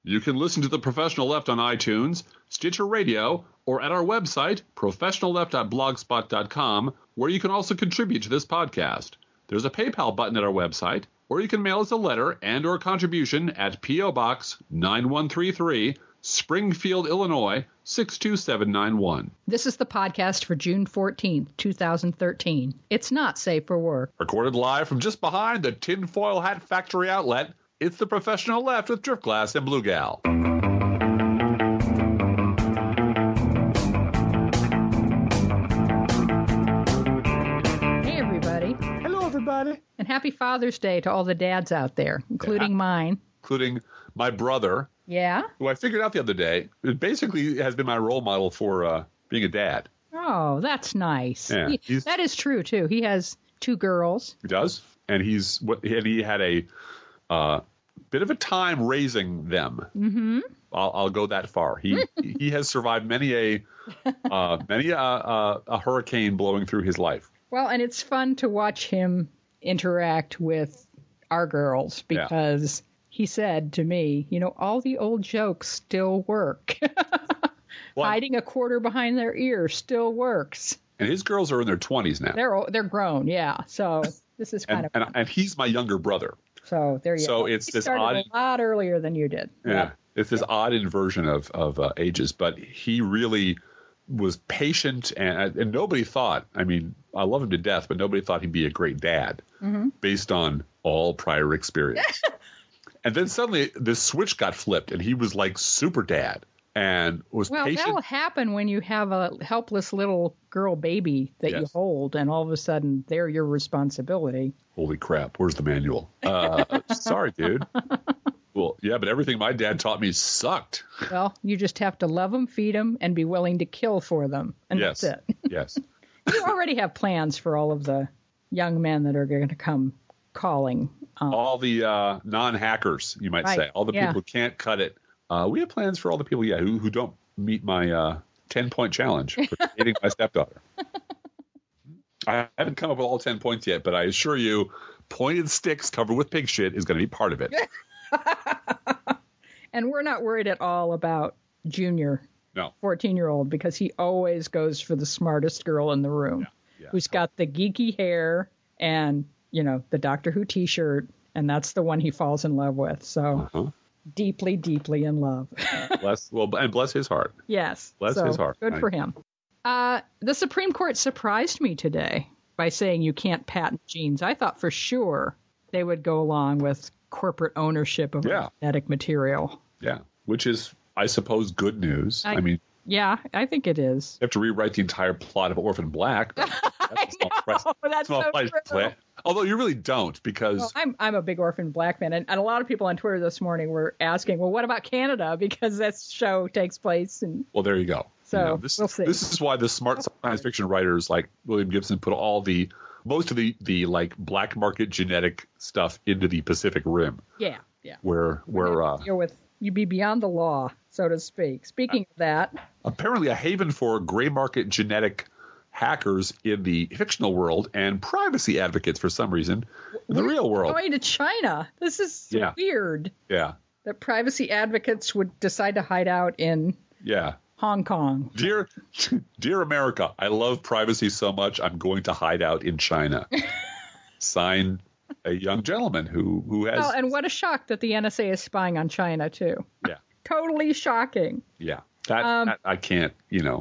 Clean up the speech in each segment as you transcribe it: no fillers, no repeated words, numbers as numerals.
You can listen to The Professional Left on iTunes, Stitcher Radio, or at our website, professionalleft.blogspot.com, where you can also contribute to this podcast. There's a PayPal button at our website, or you can mail us a letter and or contribution at P.O. Box 9133, Springfield, Illinois, 62791. This is the podcast for June 14th, 2013. It's not safe for work. Recorded live from just behind the Tinfoil Hat Factory outlet, it's The Professional Left with Driftglass and Blue Gal. Hey, everybody. Hello, everybody. And happy Father's Day to all the dads out there, including mine. Including my brother. Yeah? Who I figured out the other day, it basically has been my role model for being a dad. Oh, that's nice. Yeah, that is true, too. He has 2 girls. He does. And he had a bit of a time raising them. Mm-hmm. I'll go that far. He has survived many a hurricane blowing through his life. Well, and it's fun to watch him interact with our girls because he said to me, all the old jokes still work. Hiding a quarter behind their ear still works. And his girls are in their 20s now. They're grown, yeah. So this is kind of fun. And he's my younger brother. So there you go. So it's he this started odd, a lot earlier than you did. Yeah, Yep. It's this odd inversion of ages, but he really was patient, and nobody thought. I mean, I love him to death, but nobody thought he'd be a great dad based on all prior experience. And then suddenly this switch got flipped, and he was like super dad and was patient. Well, that'll happen when you have a helpless little girl baby that you hold, and all of a sudden they're your responsibility. Holy crap, where's the manual? Sorry, dude. Well, yeah, but everything my dad taught me sucked. Well, you just have to love them, feed them, and be willing to kill for them. And that's it. Yes. You already have plans for all of the young men that are going to come calling. All the non-hackers, you might say. All the people who can't cut it. We have plans for all the people, who don't meet my 10-point challenge for dating my stepdaughter. I haven't come up with all 10 points yet, but I assure you, pointed sticks covered with pig shit is going to be part of it. And we're not worried at all about Junior, 14-year-old, because he always goes for the smartest girl in the room, who's got the geeky hair and, the Doctor Who T-shirt, and that's the one he falls in love with. So deeply, deeply in love. Bless his heart. Yes. Bless his heart. Good for him. The Supreme Court surprised me today by saying you can't patent genes. I thought for sure they would go along with corporate ownership of genetic material. Yeah, which is, I suppose, good news. I mean, yeah, I think it is. You have to rewrite the entire plot of Orphan Black. But that's so true. Although you really don't, because I'm a big Orphan Black fan, and a lot of people on Twitter this morning were asking, well, what about Canada? Because that show takes place. Well, there you go. So we'll see. This is why the smart science fiction writers like William Gibson put most of the like black market genetic stuff into the Pacific Rim. Yeah. Where you'd be beyond the law, so to speak. Speaking of that, apparently a haven for gray market genetic hackers in the fictional world and privacy advocates for some reason in the real world. Going to China. This is weird. Yeah. That privacy advocates would decide to hide out in Hong Kong. Dear America, I love privacy so much, I'm going to hide out in China. Signed, a young gentleman who has... Well, and what a shock that the NSA is spying on China, too. Yeah. Totally shocking. Yeah. That I can't,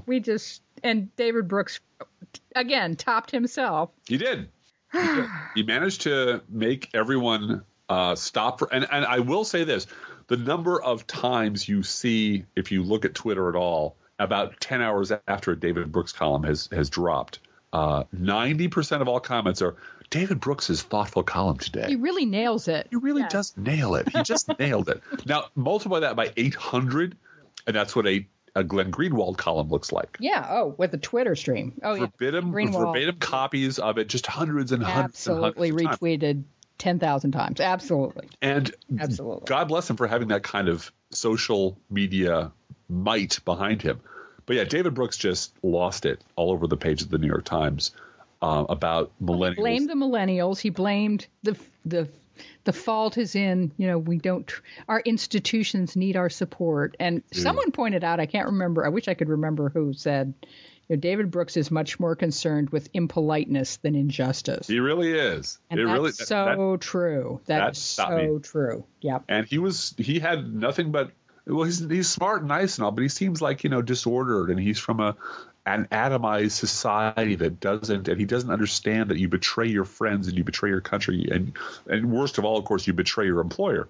And David Brooks, again, topped himself. He did. He managed to make everyone stop. And I will say this. The number of times you see, if you look at Twitter at all, about 10 hours after a David Brooks column has dropped, 90% of all comments are, David Brooks' thoughtful column today. He really nails it. He really does nail it. He just nailed it. Now, multiply that by 800, and that's what a Glenn Greenwald column looks like. Yeah. Oh, with the Twitter stream. Oh, verbatim copies of it, just hundreds and hundreds and hundreds. Absolutely retweeted 10,000 times. Absolutely. And God bless him for having that kind of social media might behind him. But yeah, David Brooks just lost it all over the page of the New York Times about millennials. He blamed the millennials. He blamed the the fault is in, our institutions need our support. And someone pointed out, I can't remember, I wish I could remember who said, David Brooks is much more concerned with impoliteness than injustice. He really is. And that's so true. That's so true. Yeah. And he had nothing but, well, he's smart and nice and all, but he seems like, disordered, and he's from an atomized society and he doesn't understand that you betray your friends and you betray your country. And worst of all, of course, you betray your employer.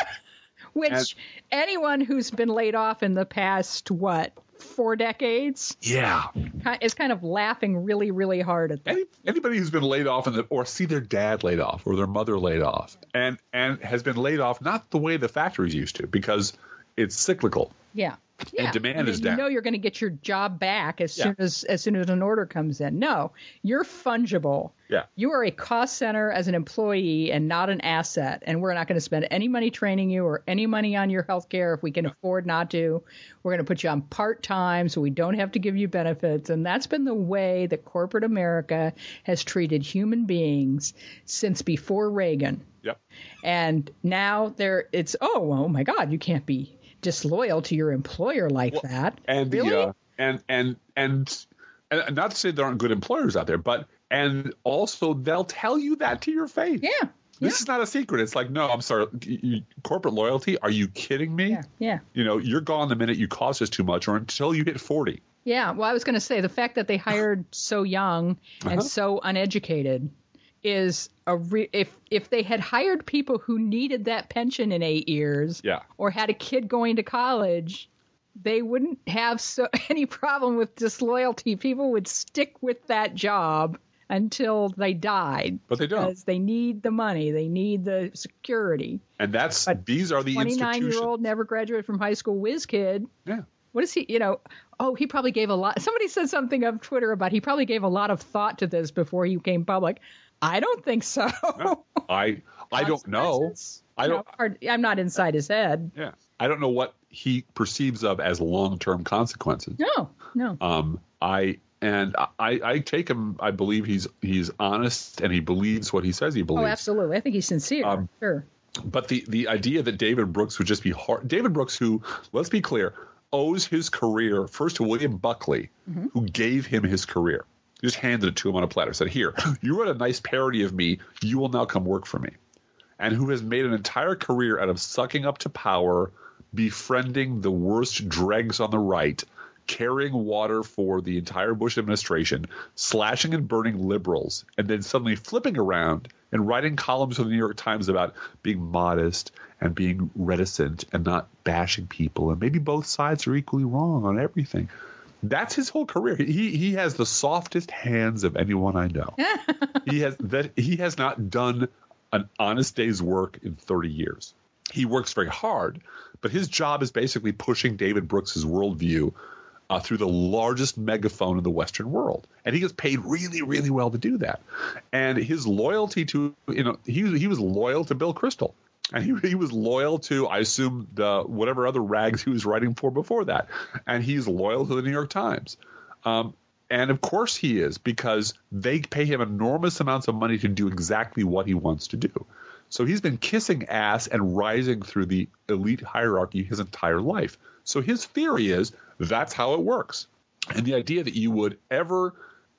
Which anyone who's been laid off in the past, 4 decades? Yeah. Is kind of laughing really, really hard at that. Anybody who's been laid off or see their dad laid off or their mother laid off and has been laid off not the way the factories used to, because it's cyclical. Yeah. And demand is down. You're going to get your job back as soon as an order comes in. No, you're fungible. Yeah. You are a cost center as an employee and not an asset. And we're not going to spend any money training you or any money on your health care if we can afford not to. We're going to put you on part-time so we don't have to give you benefits. And that's been the way that corporate America has treated human beings since before Reagan. Yep. And now oh my God, you can't be disloyal to your employer like that. And really? And not to say there aren't good employers out there, but and also they'll tell you that to your face. Yeah. This is not a secret. It's like, no, I'm sorry. Corporate loyalty? Are you kidding me? Yeah. You're gone the minute you cost us too much or until you hit 40. Yeah. Well, I was going to say the fact that they hired so young and so uneducated is if they had hired people who needed that pension in 8 years or had a kid going to college, they wouldn't have any problem with disloyalty. People would stick with that job until they died. But they don't. Because they need the money. They need the security. And these are the 29-year-old never graduated from high school whiz kid. Yeah. What is he, he probably gave a lot. Somebody said something on Twitter about he probably gave a lot of thought to this before he came public. I don't think so. No, I don't know. I'm not inside his head. Yeah. I don't know what he perceives of as long-term consequences. No. I take him. I believe he's honest and he believes what he says he believes. Oh, absolutely. I think he's sincere. Sure. But the idea that David Brooks would just be hard. David Brooks, who, let's be clear, owes his career first to William Buckley, who gave him his career. He just handed it to him on a platter. Said, "Here, you wrote a nice parody of me. You will now come work for me." And who has made an entire career out of sucking up to power, befriending the worst dregs on the right, carrying water for the entire Bush administration, slashing and burning liberals, and then suddenly flipping around and writing columns for the New York Times about being modest and being reticent and not bashing people. And maybe both sides are equally wrong on everything. That's his whole career. He has the softest hands of anyone I know. He has not done an honest day's work in 30 years. He works very hard, but his job is basically pushing David Brooks's worldview through the largest megaphone in the Western world. And he gets paid really, really well to do that. And his loyalty to, he was loyal to Bill Kristol. And he was loyal to, I assume, whatever other rags he was writing for before that. And he's loyal to the New York Times. And of course he is, because they pay him enormous amounts of money to do exactly what he wants to do. So he's been kissing ass and rising through the elite hierarchy his entire life. So his theory is that's how it works. And the idea that you would ever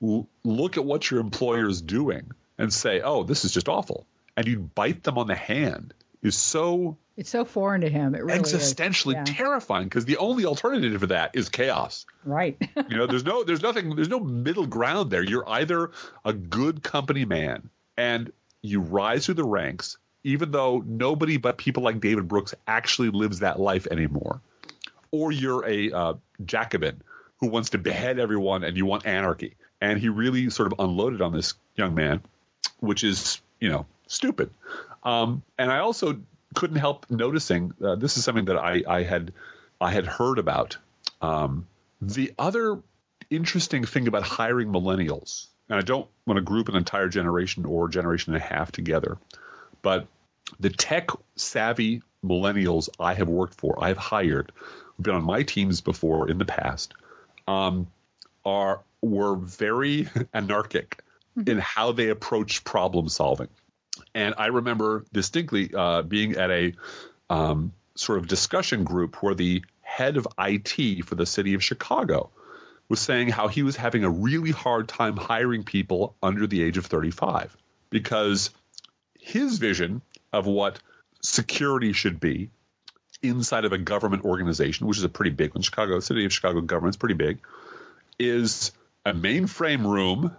look at what your employer is doing and say, oh, this is just awful, and you'd bite them on the hand is so – it's so foreign to him. It really existentially terrifying, because the only alternative to that is chaos. Right. There's no middle ground there. You're either a good company man and you rise through the ranks, even though nobody but people like David Brooks actually lives that life anymore, or you're a Jacobin who wants to behead everyone and you want anarchy. And he really sort of unloaded on this young man, which is, stupid. And I also couldn't help noticing this is something that I had heard about. The other interesting thing about hiring millennials, and I don't want to group an entire generation or generation and a half together, but the tech-savvy millennials I have worked for, I have hired, who've been on my teams before in the past, were very anarchic in how they approach problem solving. And I remember distinctly being at a sort of discussion group where the head of IT for the city of Chicago was saying how he was having a really hard time hiring people under the age of 35 because his vision of what security should be inside of a government organization, which is a pretty big one, City of Chicago government's pretty big, is a mainframe room,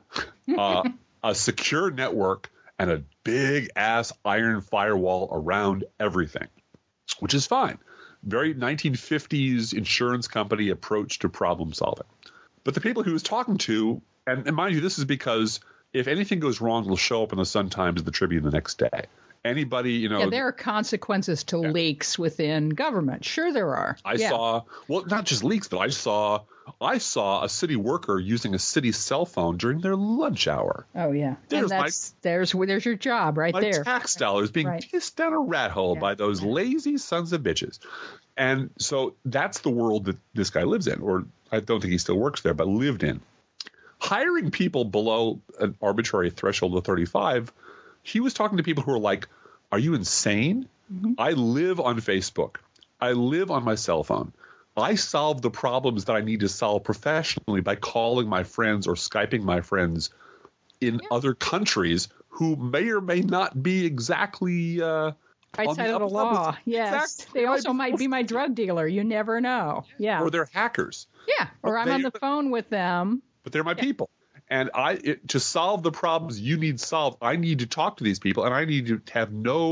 a secure network, and a big-ass iron firewall around everything, which is fine. Very 1950s insurance company approach to problem solving. But the people he was talking to, and mind you, this is because if anything goes wrong, it'll show up in the Sun-Times, the Tribune the next day. Anybody, Yeah, there are consequences to leaks within government. Sure there are. I saw, well, not just leaks, but I saw a city worker using a city cell phone during their lunch hour. Oh, yeah. There's your job right there. My tax dollars being pissed down a rat hole by those lazy sons of bitches. And so that's the world that this guy lives in, or I don't think he still works there, but lived in. Hiring people below an arbitrary threshold of 35, he was talking to people who are like, are you insane? Mm-hmm. I live on Facebook. I live on my cell phone. I solve the problems that I need to solve professionally by calling my friends or Skyping my friends in other countries who may or may not be exactly right side of the law. Yes. Exactly. They also might be my drug dealer. You never know. Yeah. Or they're hackers. Yeah. Or I'm on the phone with them. But they're my people. And to solve the problems you need solved, I need to talk to these people, and I need to have no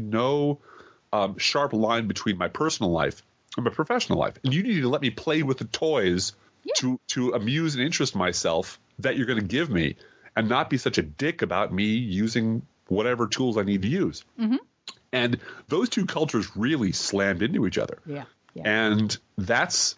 sharp line between my personal life and my professional life. And you need to let me play with the toys to amuse and interest myself that you're going to give me, and not be such a dick about me using whatever tools I need to use. Mm-hmm. And those two cultures really slammed into each other. Yeah. And that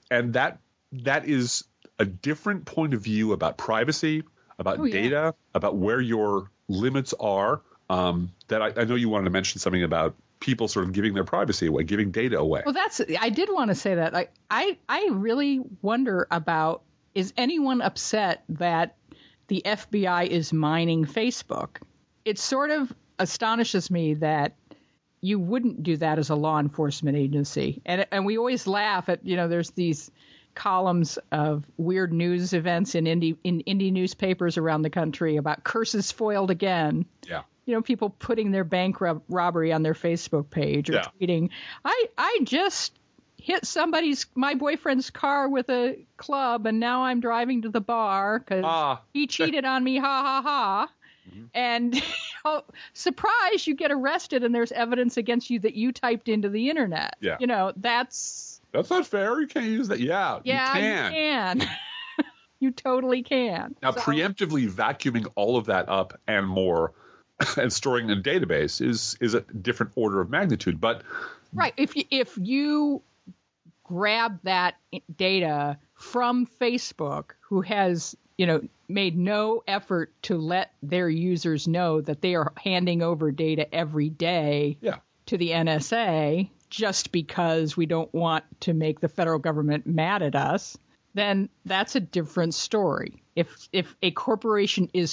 is a different point of view about privacy, about data, about where your limits are. That I know you wanted to mention something about people sort of giving their privacy away, giving data away. Well, I did want to say that. I really wonder about, is anyone upset that the FBI is mining Facebook? It sort of astonishes me that you wouldn't do that as a law enforcement agency. And we always laugh at, there's these columns of weird news events in indie newspapers around the country about curses foiled again. Yeah. People putting their bank robbery on their Facebook page or tweeting, I just hit my boyfriend's car with a club and now I'm driving to the bar because he cheated on me, ha ha ha. Mm-hmm. And surprise, you get arrested and there's evidence against you that you typed into the internet. Yeah. That's not fair. You can't use that. Yeah, you can. You totally can. Now, preemptively vacuuming all of that up and more and storing in a database is a different order of magnitude. But right, if you grab that data from Facebook, who has made no effort to let their users know that they are handing over data every day to the NSA, just because we don't want to make the federal government mad at us, then that's a different story. If a corporation is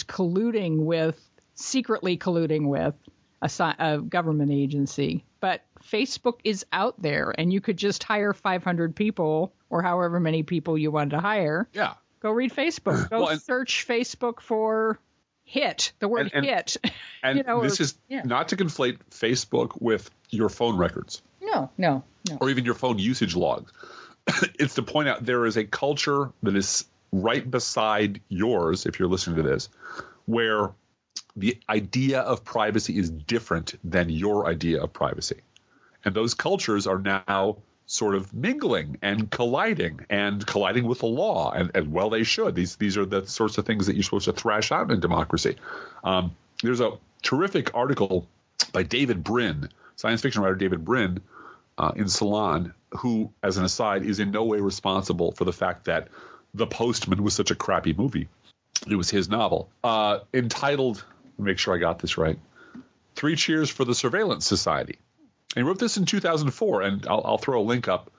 secretly colluding with a government agency, but Facebook is out there and you could just hire 500 people or however many people you wanted to hire. Yeah. Go read Facebook. Go search Facebook for hit, the word hit. And this is not to conflate Facebook with your phone records. No. Or even your phone usage logs. It's to point out there is a culture that is right beside yours, if you're listening to this, where the idea of privacy is different than your idea of privacy. And those cultures are now sort of mingling and colliding with the law. And well, they should. These are the sorts of things that you're supposed to thrash out in democracy. There's a terrific article by David Brin, science fiction writer David Brin, in Salon, who, as an aside, is in no way responsible for the fact that The Postman was such a crappy movie. It was his novel, entitled, make sure I got this right, 3 Cheers for the Surveillance Society. And he wrote this in 2004, and I'll throw a link up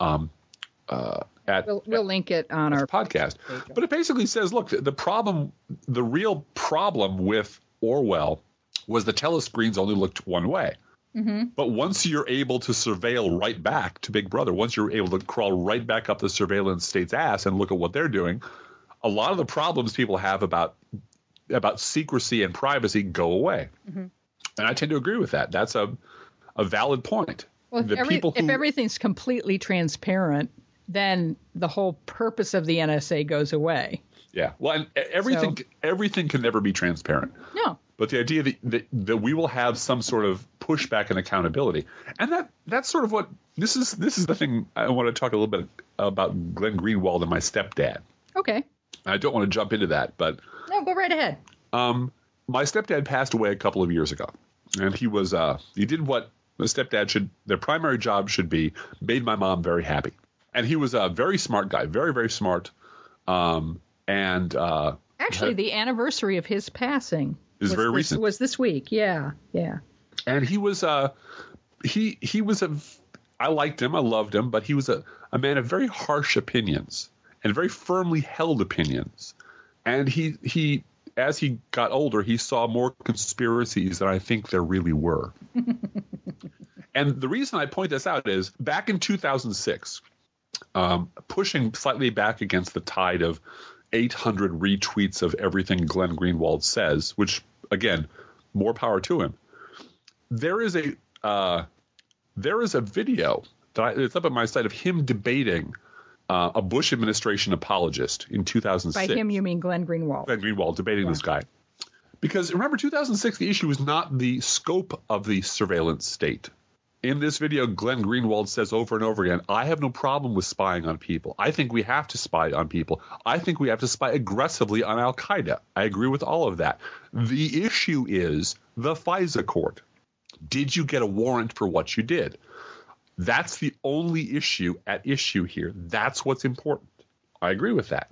We'll link it on our podcast. But it basically says, look, the real problem with Orwell was the telescreens only looked one way. Mm-hmm. But once you're able to surveil right back to Big Brother, once you're able to crawl right back up the surveillance state's ass and look at what they're doing, a lot of the problems people have about secrecy and privacy go away. Mm-hmm. And I tend to agree with that. That's a valid point. Well, if everything's completely transparent, then the whole purpose of the NSA goes away. Yeah. Well, and everything can never be transparent. No. But the idea that we will have some sort of pushback and accountability, and that's sort of what this is the thing I want to talk a little bit about Glenn Greenwald and my stepdad. Okay. I don't want to jump into that, but no, go right ahead. My stepdad passed away a couple of years ago, and he did what the stepdad should. Their primary job should be, made my mom very happy, and he was a very smart guy, very, very smart, and actually the anniversary of his passing is very recent. Was this week? Yeah. And he was I liked him, I loved him, but he was a man of very harsh opinions and very firmly held opinions. And he as he got older, he saw more conspiracies than I think there really were. And the reason I point this out is back in 2006, pushing slightly back against the tide of 800 retweets of everything Glenn Greenwald says, which, again, more power to him. There is a video it's up at my site of him debating a Bush administration apologist in 2006. By him, you mean Glenn Greenwald. Glenn Greenwald debating this guy. Because remember, 2006, the issue was not the scope of the surveillance state. In this video, Glenn Greenwald says over and over again, I have no problem with spying on people. I think we have to spy on people. I think we have to spy aggressively on Al-Qaeda. I agree with all of that. The issue is the FISA court. Did you get a warrant for what you did? That's the only issue at issue here. That's what's important. I agree with that.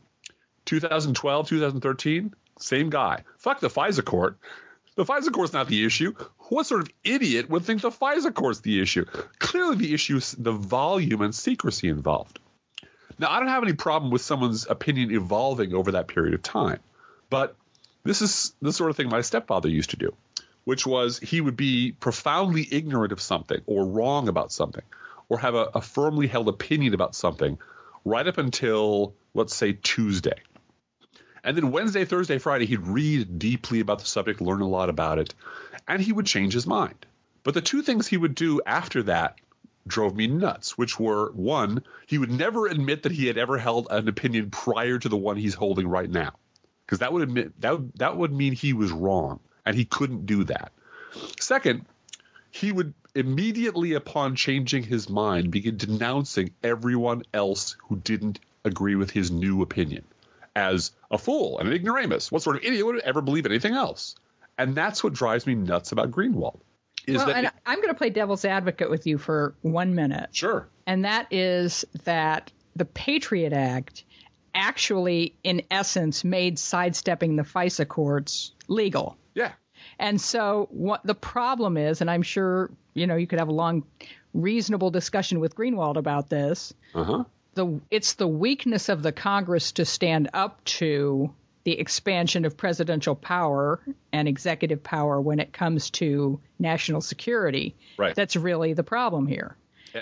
2012, 2013, same guy. Fuck the FISA court. The FISA court's not the issue. What sort of idiot would think the FISA court's the issue? Clearly the issue is the volume and secrecy involved. Now, I don't have any problem with someone's opinion evolving over that period of time. But this is the sort of thing my stepfather used to do, which was he would be profoundly ignorant of something or wrong about something or have a firmly held opinion about something right up until, let's say, Tuesday. And then Wednesday, Thursday, Friday, he'd read deeply about the subject, learn a lot about it, and he would change his mind. But the two things he would do after that drove me nuts, which were, one, he would never admit that he had ever held an opinion prior to the one he's holding right now, because that would mean he was wrong, and he couldn't do that. Second, he would immediately upon changing his mind begin denouncing everyone else who didn't agree with his new opinion as a fool and an ignoramus. What sort of idiot would ever believe anything else? And that's what drives me nuts about Greenwald. And I'm going to play devil's advocate with you for 1 minute. Sure. And that is that the Patriot Act actually, in essence, made sidestepping the FISA courts legal. Yeah. And so what the problem is, and I'm sure, you could have a long, reasonable discussion with Greenwald about this. Uh-huh. It's the weakness of the Congress to stand up to the expansion of presidential power and executive power when it comes to national security. Right. That's really the problem here. Yeah.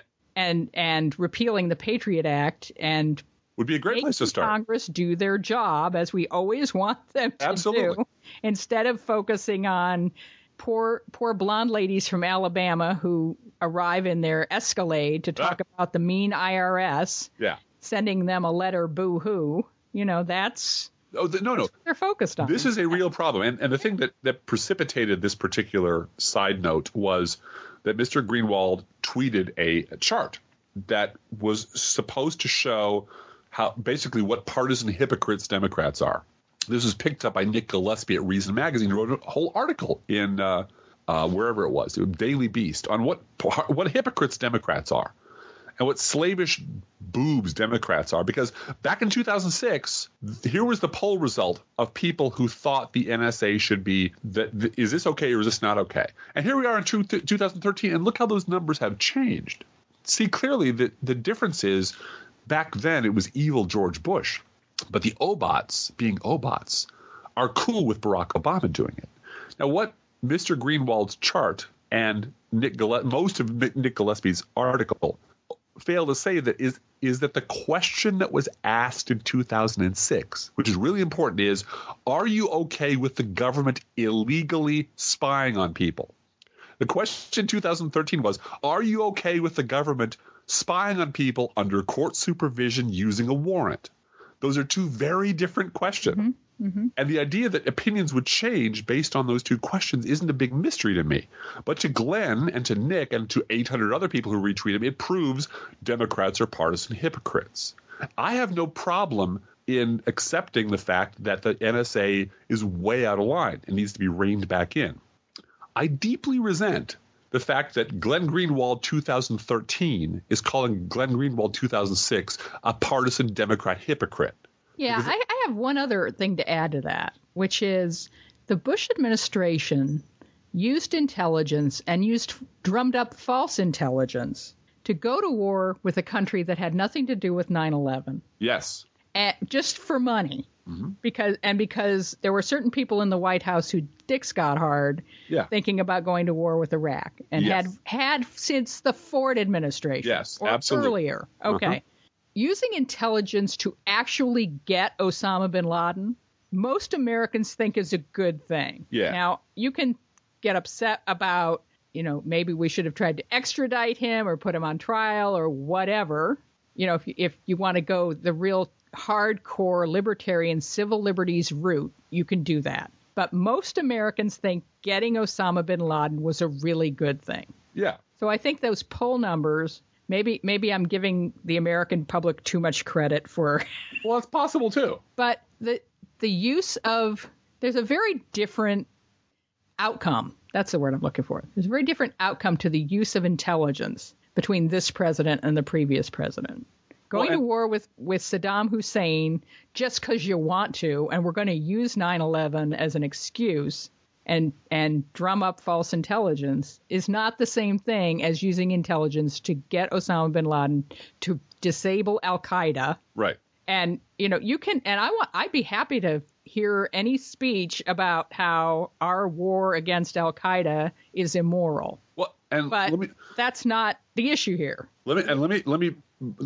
And repealing the Patriot Act and would be a great place to start. Congress do their job as we always want them to do, instead of focusing on poor blonde ladies from Alabama who arrive in their Escalade to talk about the mean IRS, sending them a letter boo-hoo. That's what they're focused on. This is a real problem. And the thing that precipitated this particular side note was that Mr. Greenwald tweeted a chart that was supposed to show basically what partisan hypocrites Democrats are. This was picked up by Nick Gillespie at Reason Magazine, who wrote a whole article in wherever it was, Daily Beast, on what hypocrites Democrats are and what slavish boobs Democrats are. Because back in 2006, here was the poll result of people who thought the NSA should be, is this okay or is this not okay? And here we are in 2013, and look how those numbers have changed. See, clearly the difference is back then it was evil George Bush. But the Obots, being Obots, are cool with Barack Obama doing it. Now, what Mr. Greenwald's chart and most of Nick Gillespie's article fail to say that is that the question that was asked in 2006, which is really important, is, are you okay with the government illegally spying on people? The question in 2013 was, are you okay with the government spying on people under court supervision using a warrant? Those are two very different questions. Mm-hmm. Mm-hmm. And the idea that opinions would change based on those two questions isn't a big mystery to me. But to Glenn and to Nick and to 800 other people who retweet him, it proves Democrats are partisan hypocrites. I have no problem in accepting the fact that the NSA is way out of line and needs to be reined back in. I deeply resent the fact that Glenn Greenwald 2013 is calling Glenn Greenwald 2006 a partisan Democrat hypocrite. Yeah, I have one other thing to add to that, which is the Bush administration used intelligence and drummed up false intelligence to go to war with a country that had nothing to do with 9/11. Yes. Just for money. Mm-hmm. Because there were certain people in the White House who dicks got hard thinking about going to war with Iraq and had since the Ford administration. Yes, or absolutely. Earlier. Okay. Uh-huh. Using intelligence to actually get Osama bin Laden, most Americans think is a good thing. Yeah. Now, you can get upset about, maybe we should have tried to extradite him or put him on trial or whatever. If you want to go the real hardcore libertarian civil liberties route, you can do that. But most Americans think getting Osama bin Laden was a really good thing. Yeah. So I think those poll numbers, maybe I'm giving the American public too much credit for. Well, it's possible too. But the use of, there's a very different outcome. That's the word I'm looking for. There's a very different outcome to the use of intelligence between this president and the previous president. Going to war with Saddam Hussein just because you want to, and we're going to use 9/11 as an excuse and drum up false intelligence is not the same thing as using intelligence to get Osama bin Laden to disable Al-Qaeda. Right. And, you can, and I'd be happy to hear any speech about how our war against Al-Qaeda is immoral. Well, but that's not the issue here. Let me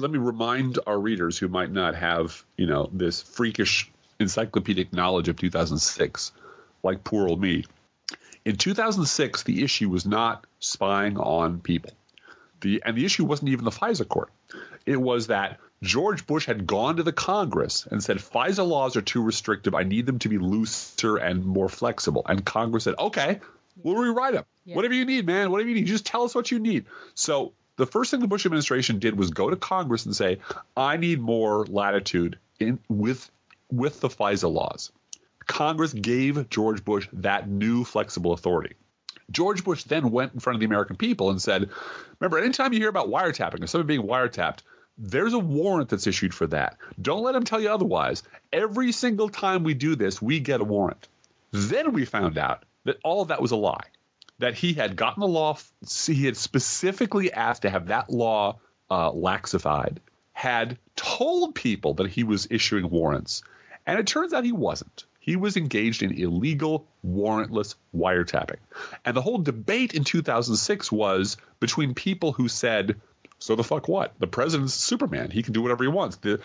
remind our readers who might not have, this freakish encyclopedic knowledge of 2006, like poor old me. In 2006, the issue was not spying on people. The issue wasn't even the FISA court. It was that George Bush had gone to the Congress and said, FISA laws are too restrictive. I need them to be looser and more flexible. And Congress said, okay, we'll rewrite them. Yeah. Whatever you need, man. Whatever you need. Just tell us what you need. So the first thing the Bush administration did was go to Congress and say, I need more latitude with the FISA laws. Congress gave George Bush that new flexible authority. George Bush then went in front of the American people and said, remember, anytime you hear about wiretapping or someone being wiretapped, there's a warrant that's issued for that. Don't let them tell you otherwise. Every single time we do this, we get a warrant. Then we found out that all of that was a lie, that he had gotten the law, he had specifically asked to have that law laxified, had told people that he was issuing warrants, and it turns out he wasn't. He was engaged in illegal, warrantless wiretapping. And the whole debate in 2006 was between people who said, so the fuck what? The president's Superman. He can do whatever he wants. The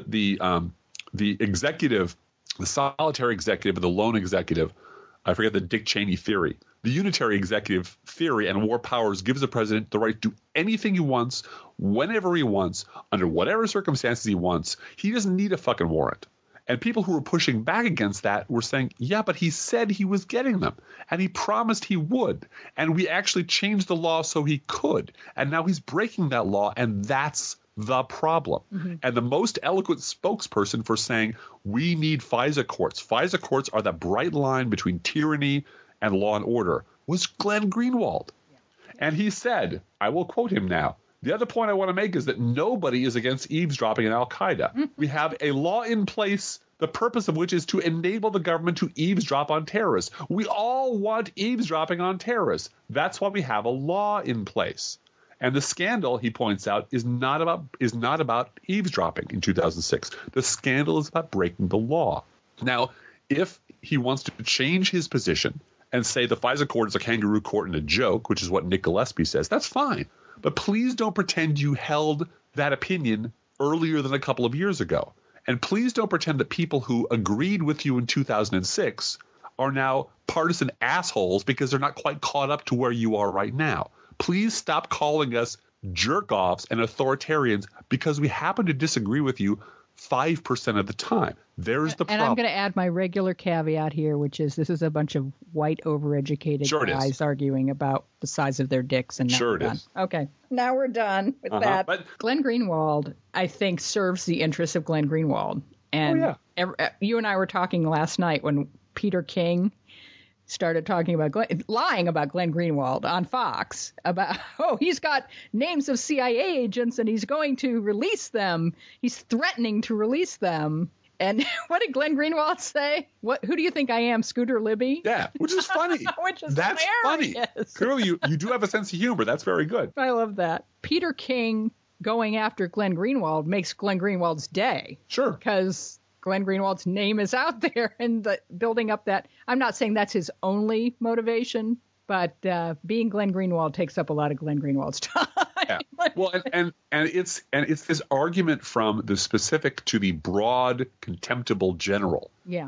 executive, the solitary executive, or the lone executive, I forget the Dick Cheney theory. The unitary executive theory and war powers gives the president the right to do anything he wants, whenever he wants, under whatever circumstances he wants. He doesn't need a fucking warrant. And people who were pushing back against that were saying, yeah, but he said he was getting them, and he promised he would, and we actually changed the law so he could, and now he's breaking that law, and that's the problem. Mm-hmm. And the most eloquent spokesperson for saying we need FISA courts. FISA courts are the bright line between tyranny and law and order was Glenn Greenwald. Yeah. And he said, I will quote him now, the other point I want to make is that nobody is against eavesdropping in Al-Qaeda. Mm-hmm. We have a law in place, the purpose of which is to enable the government to eavesdrop on terrorists. We all want eavesdropping on terrorists. That's why we have a law in place. And the scandal, he points out, is not about eavesdropping in 2006. The scandal is about breaking the law. Now, if he wants to change his position and say the FISA court is a kangaroo court and a joke, which is what Nick Gillespie says, that's fine. But please don't pretend you held that opinion earlier than a couple of years ago. And please don't pretend that people who agreed with you in 2006 are now partisan assholes because they're not quite caught up to where you are right now. Please stop calling us jerk-offs and authoritarians because we happen to disagree with you 5% of the time. There's the problem. And I'm going to add my regular caveat here, which is this is a bunch of white, overeducated guys arguing about the size of their dicks. And sure it is. Okay. Now we're done with that. But Glenn Greenwald, I think, serves the interests of Glenn Greenwald. And you and I were talking last night when Peter King started talking about lying about Glenn Greenwald on Fox about, he's got names of CIA agents and he's going to release them. He's threatening to release them. And what did Glenn Greenwald say? Who do you think I am, Scooter Libby? Yeah, which is funny. That's hilarious. Funny. Clearly, you do have a sense of humor. That's very good. I love that. Peter King going after Glenn Greenwald makes Glenn Greenwald's day. Sure. Because Glenn Greenwald's name is out there and building up that. I'm not saying that's his only motivation, but being Glenn Greenwald takes up a lot of Glenn Greenwald's time. Yeah. Well, and it's this argument from the specific to the broad, contemptible general. Yeah.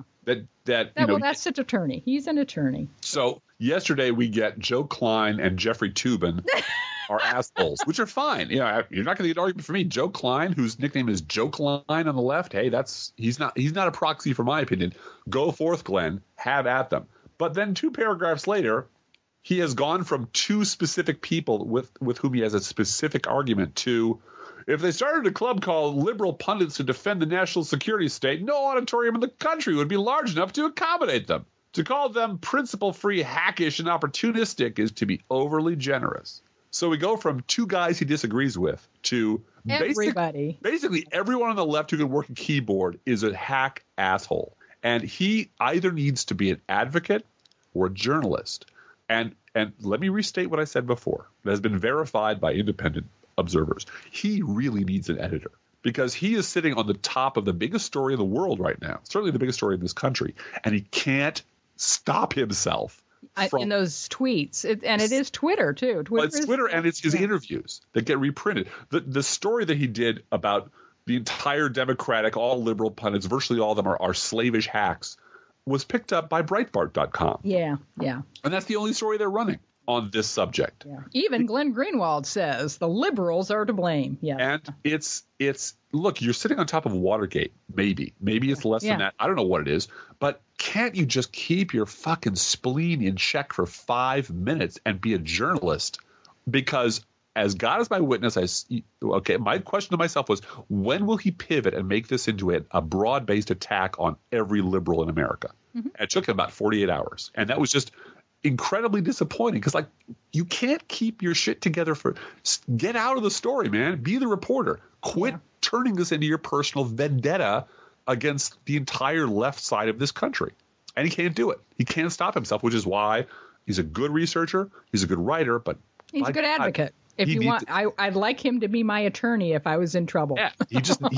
That's an attorney. He's an attorney. So yesterday we get Joe Klein and Jeffrey Toobin are assholes, which are fine. You're not going to get an argument for me. Joe Klein, whose nickname is Joe Klein on the left. Hey, he's not a proxy for my opinion. Go forth, Glenn. Have at them. But then 2 paragraphs later, he has gone from 2 specific people with whom he has a specific argument to, if they started a club called Liberal Pundits to Defend the National Security State, no auditorium in the country would be large enough to accommodate them. To call them principle-free, hackish, and opportunistic is to be overly generous. So we go from 2 guys he disagrees with to everybody. Basically, everyone on the left who can work a keyboard is a hack asshole. And he either needs to be an advocate or a journalist. And let me restate what I said before. It has been verified by independent observers. He really needs an editor because he is sitting on the top of the biggest story in the world right now, certainly the biggest story in this country, and he can't stop himself in those tweets. It is Twitter, too. It's Twitter, and it's his interviews that get reprinted. The story that he did about the entire Democratic, all liberal pundits, virtually all of them are slavish hacks, was picked up by Breitbart.com. Yeah. And that's the only story they're running on this subject. Yeah. Even Glenn Greenwald says the liberals are to blame. Yeah. And it's look, you're sitting on top of Watergate. Maybe it's less than that. I don't know what it is. But can't you just keep your fucking spleen in check for 5 minutes and be a journalist? Because as God is my witness, my question to myself was, when will he pivot and make this into a broad-based attack on every liberal in America? Mm-hmm. It took him about 48 hours. And that was just incredibly disappointing because, you can't keep your shit together get out of the story, man. Be the reporter. Quit turning this into your personal vendetta against the entire left side of this country. And he can't do it. He can't stop himself, which is why he's a good researcher. He's a good writer, but he's a good advocate. If you want, I'd like him to be my attorney if I was in trouble. Yeah, he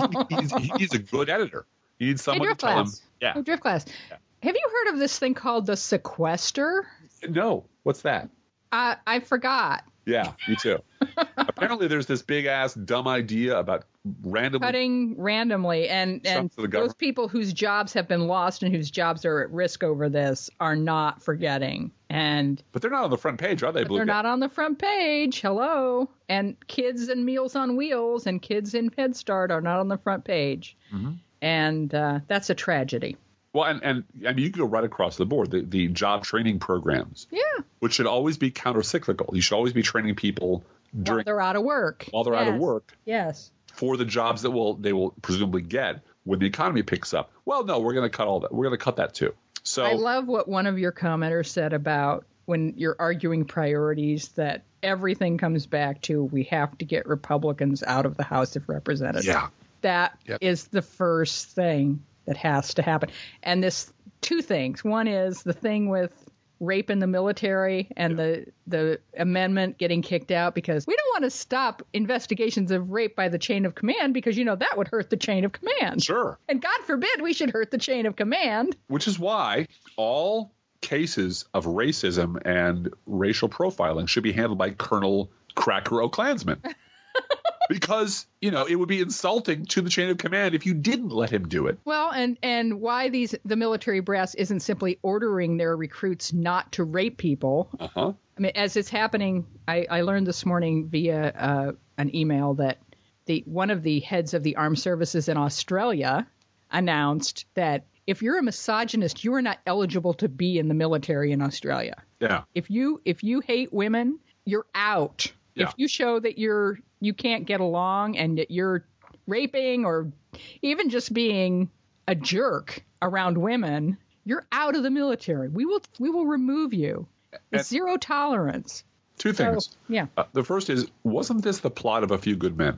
needs a good editor. He needs someone to tell him. Yeah. Hey, Drift Class. Yeah. Have you heard of this thing called the sequester? No. What's that? I forgot. Yeah, me too. Apparently, there's this big ass dumb idea about cutting randomly, and those people whose jobs have been lost and whose jobs are at risk over this are not forgetting. But they're not on the front page, are they? They're not on the front page. Hello. And kids in Meals on Wheels and kids in Head Start are not on the front page. Mm-hmm. And that's a tragedy. Well, and I mean, you can go right across the board. The job training programs, which should always be counter-cyclical. You should always be training people while they're out of work. While they're out of work. Yes. For the jobs that they will presumably get when the economy picks up. Well, no, we're going to cut all that. We're going to cut that too. So I love what one of your commenters said about when you're arguing priorities, that everything comes back to we have to get Republicans out of the House of Representatives. Yeah. That is the first thing that has to happen. And this 2 things. One is the thing with rape in the military and the amendment getting kicked out because we don't want to stop investigations of rape by the chain of command because, that would hurt the chain of command. Sure. And God forbid we should hurt the chain of command. Which is why all cases of racism and racial profiling should be handled by Colonel Cracker O'Klansman. Because, it would be insulting to the chain of command if you didn't let him do it. Well, and why the military brass isn't simply ordering their recruits not to rape people. Uh-huh. I mean, as it's happening, I learned this morning via an email that one of the heads of the armed services in Australia announced that if you're a misogynist, you are not eligible to be in the military in Australia. Yeah. If you hate women, you're out. Yeah. If you show that you can't get along and that you're raping or even just being a jerk around women, you're out of the military. We will remove you. It's zero tolerance. Two things. So, yeah. The first is, wasn't this the plot of A Few Good Men?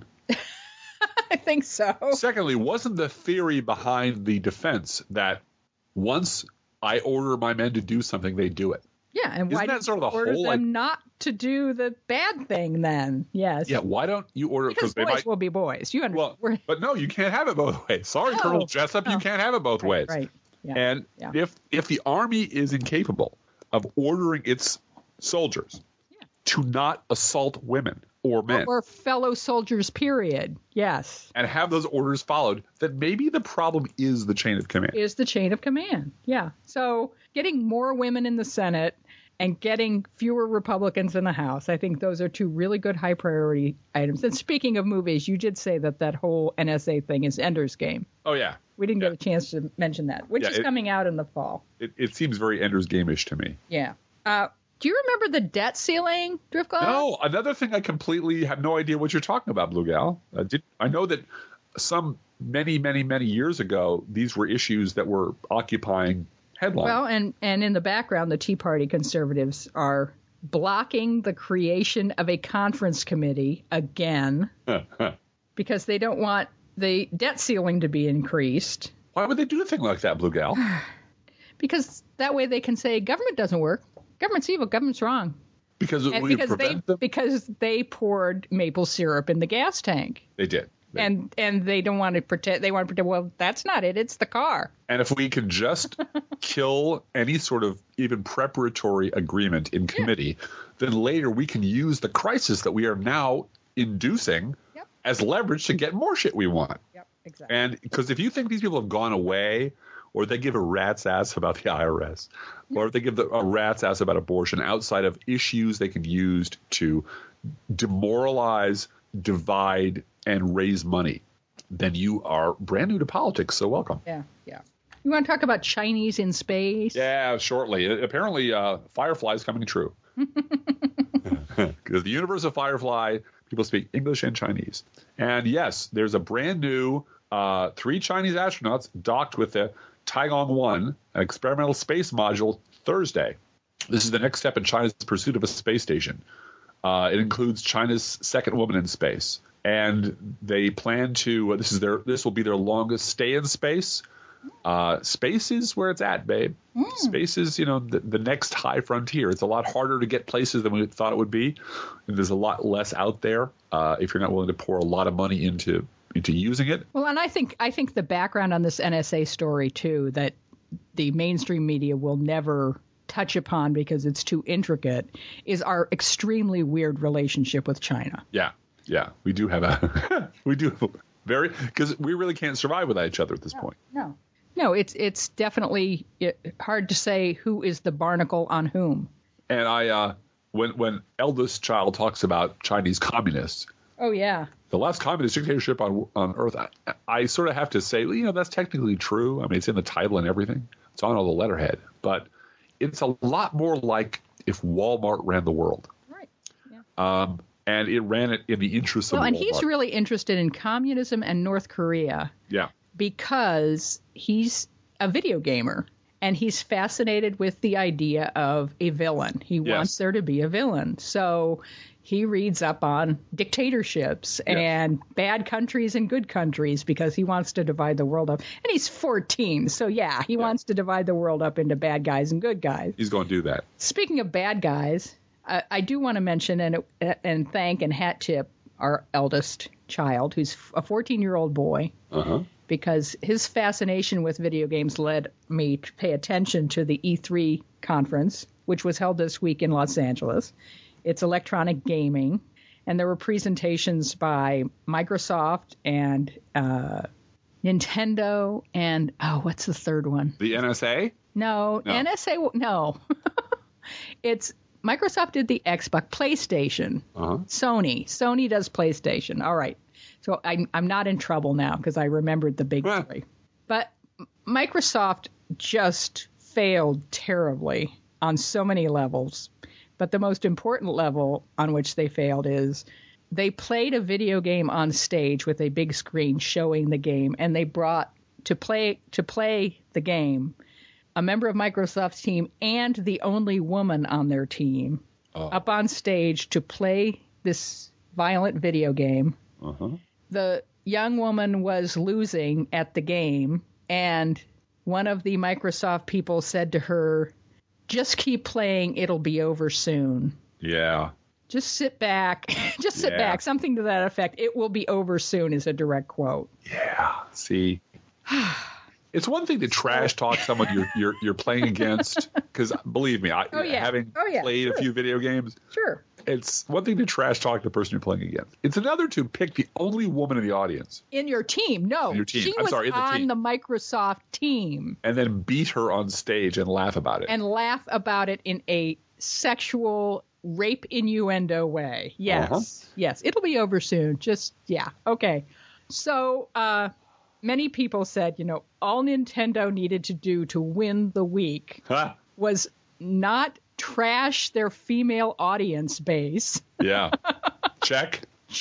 I think so. Secondly, wasn't the theory behind the defense that once I order my men to do something, they do it? Yeah, and why don't you order them not to do the bad thing then? Yes. Yeah, why don't you order... Because boys will be boys. You understand? Well, but no, you can't have it both ways. Sorry, Colonel Jessup, you can't have it both ways. Right. Yeah. And if the Army is incapable of ordering its soldiers to not assault women or men... Or fellow soldiers, period. Yes. And have those orders followed, then maybe the problem is the chain of command. Is the chain of command, yeah. So getting more women in the Senate and getting fewer Republicans in the House, I think those are two really good high priority items. And speaking of movies, you did say that whole NSA thing is Ender's Game. Oh, yeah. We didn't get a chance to mention that, which is coming out in the fall. It seems very Ender's Game-ish to me. Yeah. Do you remember the debt ceiling, Driftglass? No, another thing I completely have no idea what you're talking about, Blue Gal. I know that many, many, many years ago, these were issues that were occupying headlines. Well, and in the background, the Tea Party conservatives are blocking the creation of a conference committee again because they don't want the debt ceiling to be increased. Why would they do a thing like that, Blue Gal? Because that way they can say government doesn't work. Government's evil. Government's wrong. Because they poured maple syrup in the gas tank. They did. And they don't want to pretend. They want to pretend, well, that's not it. It's the car. And if we can just kill any sort of even preparatory agreement in committee, then later we can use the crisis that we are now inducing as leverage to get more shit we want. Yep, exactly. And because if you think these people have gone away, or they give a rat's ass about the IRS, or if they give a rat's ass about abortion outside of issues they can use to demoralize, divide, and raise money, then you are brand new to politics. So welcome. Yeah. You want to talk about Chinese in space? Yeah, shortly. Apparently, Firefly is coming true. Because the universe of Firefly, people speak English and Chinese. And yes, there's a brand new 3 Chinese astronauts docked with the Tiangong 1, an experimental space module, Thursday. This is the next step in China's pursuit of a space station. It includes China's second woman in space. And they plan to this will be their longest stay in space. Space is where it's at, babe. Space is, the next high frontier. It's a lot harder to get places than we thought it would be. And there's a lot less out there if you're not willing to pour a lot of money into using it. Well, and I think the background on this NSA story, too, that the mainstream media will never touch upon because it's too intricate, is our extremely weird relationship with China. Yeah. We do have because we really can't survive without each other at this point. No, it's definitely hard to say who is the barnacle on whom. And when eldest child talks about Chinese communists. Oh, yeah. The last communist dictatorship on Earth, I sort of have to say, that's technically true. I mean, it's in the title and everything. It's on all the letterhead. But it's a lot more like if Walmart ran the world. Right. Yeah. And it ran it in the interest of Walmart. Well, and he's really interested in communism and North Korea. Yeah. Because he's a video gamer. And he's fascinated with the idea of a villain. He wants there to be a villain. So he reads up on dictatorships and bad countries and good countries because he wants to divide the world up. And he's 14. So, he wants to divide the world up into bad guys and good guys. He's going to do that. Speaking of bad guys, I do want to mention and thank and hat tip our eldest child, who's a 14-year-old boy. Uh-huh. Because his fascination with video games led me to pay attention to the E3 conference, which was held this week in Los Angeles. It's electronic gaming. And there were presentations by Microsoft and Nintendo and, what's the third one? The NSA? No. NSA, no. It's Microsoft did the Xbox, PlayStation, Sony does PlayStation. All right. So I'm not in trouble now because I remembered the big three. But Microsoft just failed terribly on so many levels. But the most important level on which they failed is they played a video game on stage with a big screen showing the game, and they brought to play the game a member of Microsoft's team and the only woman on their team up on stage to play this violent video game. The young woman was losing at the game, and one of the Microsoft people said to her, "Just keep playing. It'll be over soon." Yeah. Just sit back. Just sit back. Something to that effect. "It will be over soon" is a direct quote. Yeah. See, it's one thing to trash talk someone you're playing against, because believe me, having played a few video games, it's one thing to trash talk the person you're playing against. It's another to pick the only woman in the audience. In your team. No. In your team. She was on the Microsoft team. And then beat her on stage and laugh about it. And laugh about it in a sexual rape innuendo way. Yes. Yes. It'll be over soon. Just, okay. So, many people said, all Nintendo needed to do to win the week was not trash their female audience base. Yeah. Check.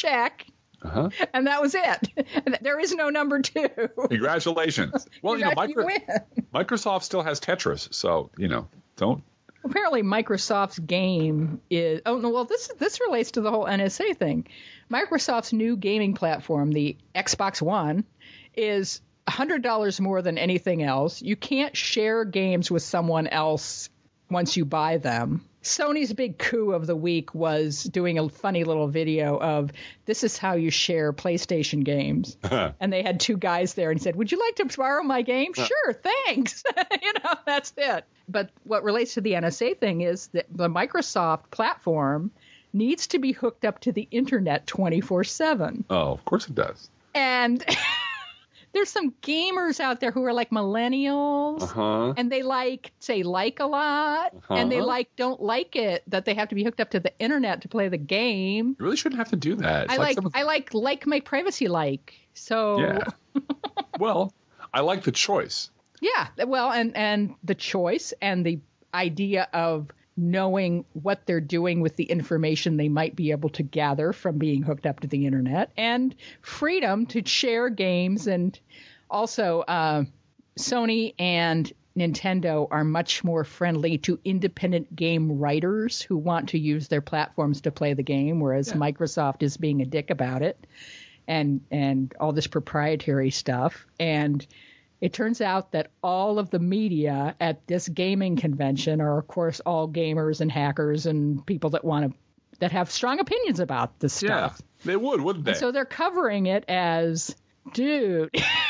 And that was it. There is no number 2. Congratulations. Well, Microsoft still has Tetris, so, don't. Apparently Microsoft's game is... Oh, no, well, this relates to the whole NSA thing. Microsoft's new gaming platform, the Xbox One, is $100 more than anything else. You can't share games with someone else once you buy them. Sony's big coup of the week was doing a funny little video of this is how you share PlayStation games. And they had 2 guys there and said, "Would you like to borrow my game?" "Sure, thanks." That's it. But what relates to the NSA thing is that the Microsoft platform needs to be hooked up to the internet 24/7. Oh, of course it does. And there's some gamers out there who are like millennials, and they say like a lot, and they don't like it that they have to be hooked up to the internet to play the game. You really shouldn't have to do that. I like my privacy so. Yeah. Well, I like the choice. Yeah. Well, and the choice and the idea of knowing what they're doing with the information they might be able to gather from being hooked up to the internet, and freedom to share games. And also Sony and Nintendo are much more friendly to independent game writers who want to use their platforms to play the game, whereas Microsoft is being a dick about it and all this proprietary stuff. And it turns out that all of the media at this gaming convention are, of course, all gamers and hackers and people that have strong opinions about this stuff. Yeah, they would, wouldn't they? And so they're covering it as, dude,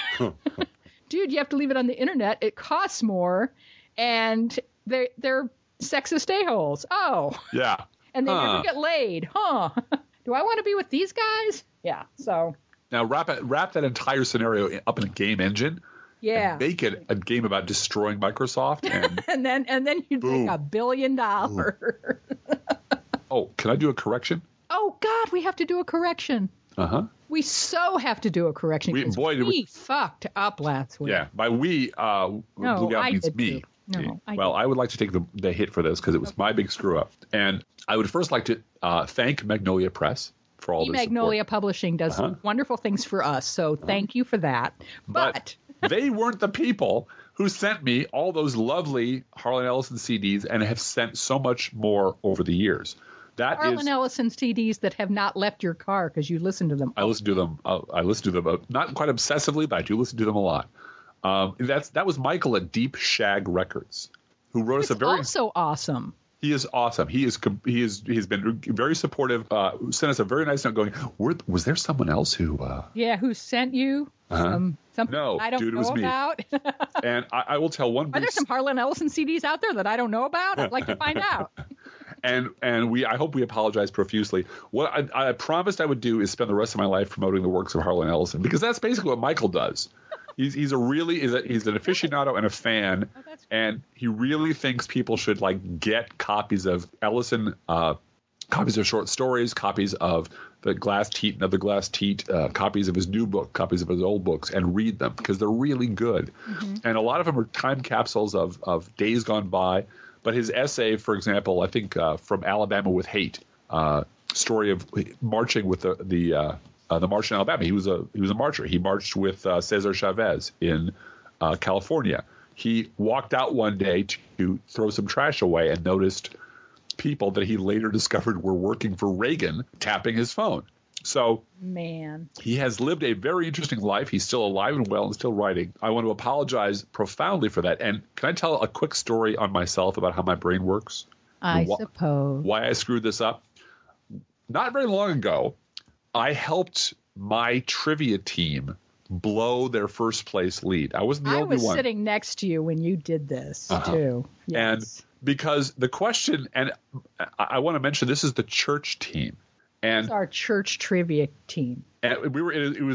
you have to leave it on the internet. It costs more, and they're sexist a-holes. Oh. Yeah. And they never get laid. Do I want to be with these guys? Yeah, so. Now wrap that entire scenario up in a game engine. Yeah. And make it a game about destroying Microsoft. And, and then you'd make $1 billion. Oh, can I do a correction? Oh, God, we have to do a correction. We so have to do a correction. We fucked up last week. Yeah, by we, Blue Gal means me. No, I would like to take the hit for this because it was my big screw up. And I would first like to thank Magnolia Press for all this Magnolia support. Publishing does wonderful things for us, so thank you for that. But they weren't the people who sent me all those lovely Harlan Ellison CDs and have sent so much more over the years. Harlan Ellison CDs that have not left your car because you listen to them. I listen to them. Not quite obsessively, but I do listen to them a lot. That was Michael at Deep Shag Records, who wrote us a very also awesome. He is awesome. He's been very supportive. Sent us a very nice note going, was there someone else who? Who sent you? No, I don't dude, it know was me. about. And I will tell one. Are there some Harlan Ellison CDs out there that I don't know about? I'd like to find out. And I hope we apologize profusely. What I promised I would do is spend the rest of my life promoting the works of Harlan Ellison, because that's basically what Michael does. He's an aficionado and a fan, and he really thinks people should get copies of Ellison, copies of short stories, copies of the Glass Teat and Other Glass Teat, copies of his new book, copies of his old books, and read them because they're really good. And a lot of them are time capsules of days gone by. But his essay, for example, I think From Alabama with Hate, story of marching with the march in Alabama. He was a marcher. He marched with Cesar Chavez in California. He walked out one day to throw some trash away and noticed people that he later discovered were working for Reagan tapping his phone. So, man, he has lived a very interesting life. He's still alive and well and still writing. I want to apologize profoundly for that. And can I tell a quick story on myself about how my brain works? I suppose. Why I screwed this up? Not very long ago, I helped my trivia team blow their first place lead. I wasn't the only one. I was sitting next to you when you did this, too. Yes. And because the question, and I want to mention, this is the church team. And it's our church trivia team. And we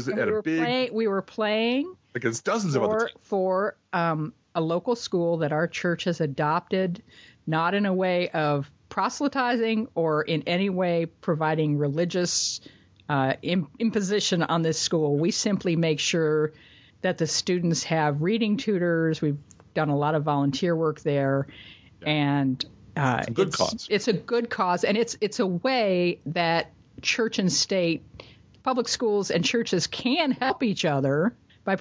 were playing against dozens of other teams. For a local school that our church has adopted, not in a way of proselytizing or in any way providing religious imposition on this school. We simply make sure that the students have reading tutors. We've done a lot of volunteer work there, and it's a good cause. It's a good cause, and it's a way that church and state, public schools and churches can help each other.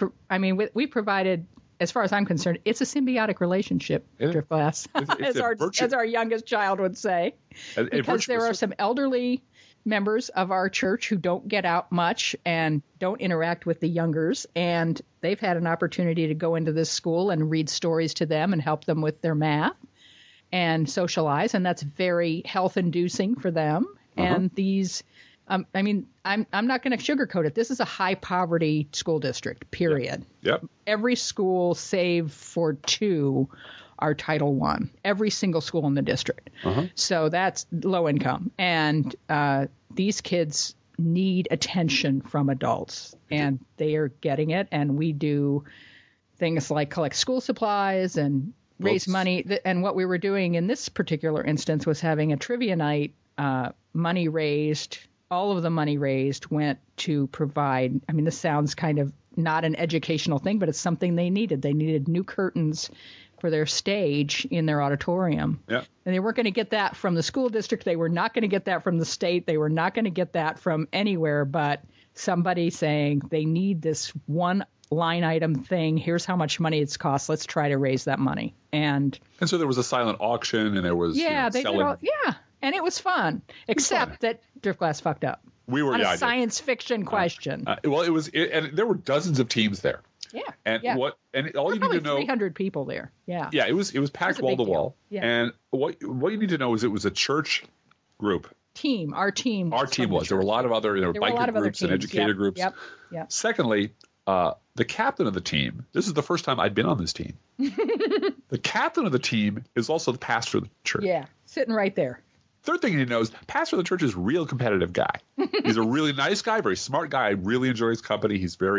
We provided, as far as I'm concerned, it's a symbiotic relationship, Driftglass, as our youngest child would say, because there are some elderly members of our church who don't get out much and don't interact with the youngers, and they've had an opportunity to go into this school and read stories to them and help them with their math and socialize, and that's very health-inducing for them. And these, I'm not going to sugarcoat it. This is a high-poverty school district, period. Yep. Every school, save for two, are Title I. Every single school in the district. So that's low income. And these kids need attention from adults, and they are getting it. And we do things like collect school supplies and raise money. And what we were doing in this particular instance was having a trivia night. Money raised, all of the money raised went to provide, this sounds kind of not an educational thing, but it's something they needed. They needed new curtains for their stage in their auditorium. Yeah. And they weren't going to get that from the school district. They were not going to get that from the state. They were not going to get that from anywhere but somebody saying they need this one line item thing. Here's how much money it's cost. Let's try to raise that money. And so there was a silent auction, and there was selling. And it was fun, except that Driftglass fucked up. We were on a science fiction question. And there were dozens of teams there. Yeah. And all you need to know, 300 people there. Yeah. Yeah, it was packed wall to wall. Yeah. And what you need to know is it was a church group. Our team was. There were a lot of other biker groups and educator groups. Yep. Secondly, the captain of the team, this is the first time I'd been on this team. The captain of the team is also the pastor of the church. Yeah, sitting right there. Third thing you need to know is pastor of the church is a real competitive guy. He's a really nice guy, very smart guy. I really enjoy his company.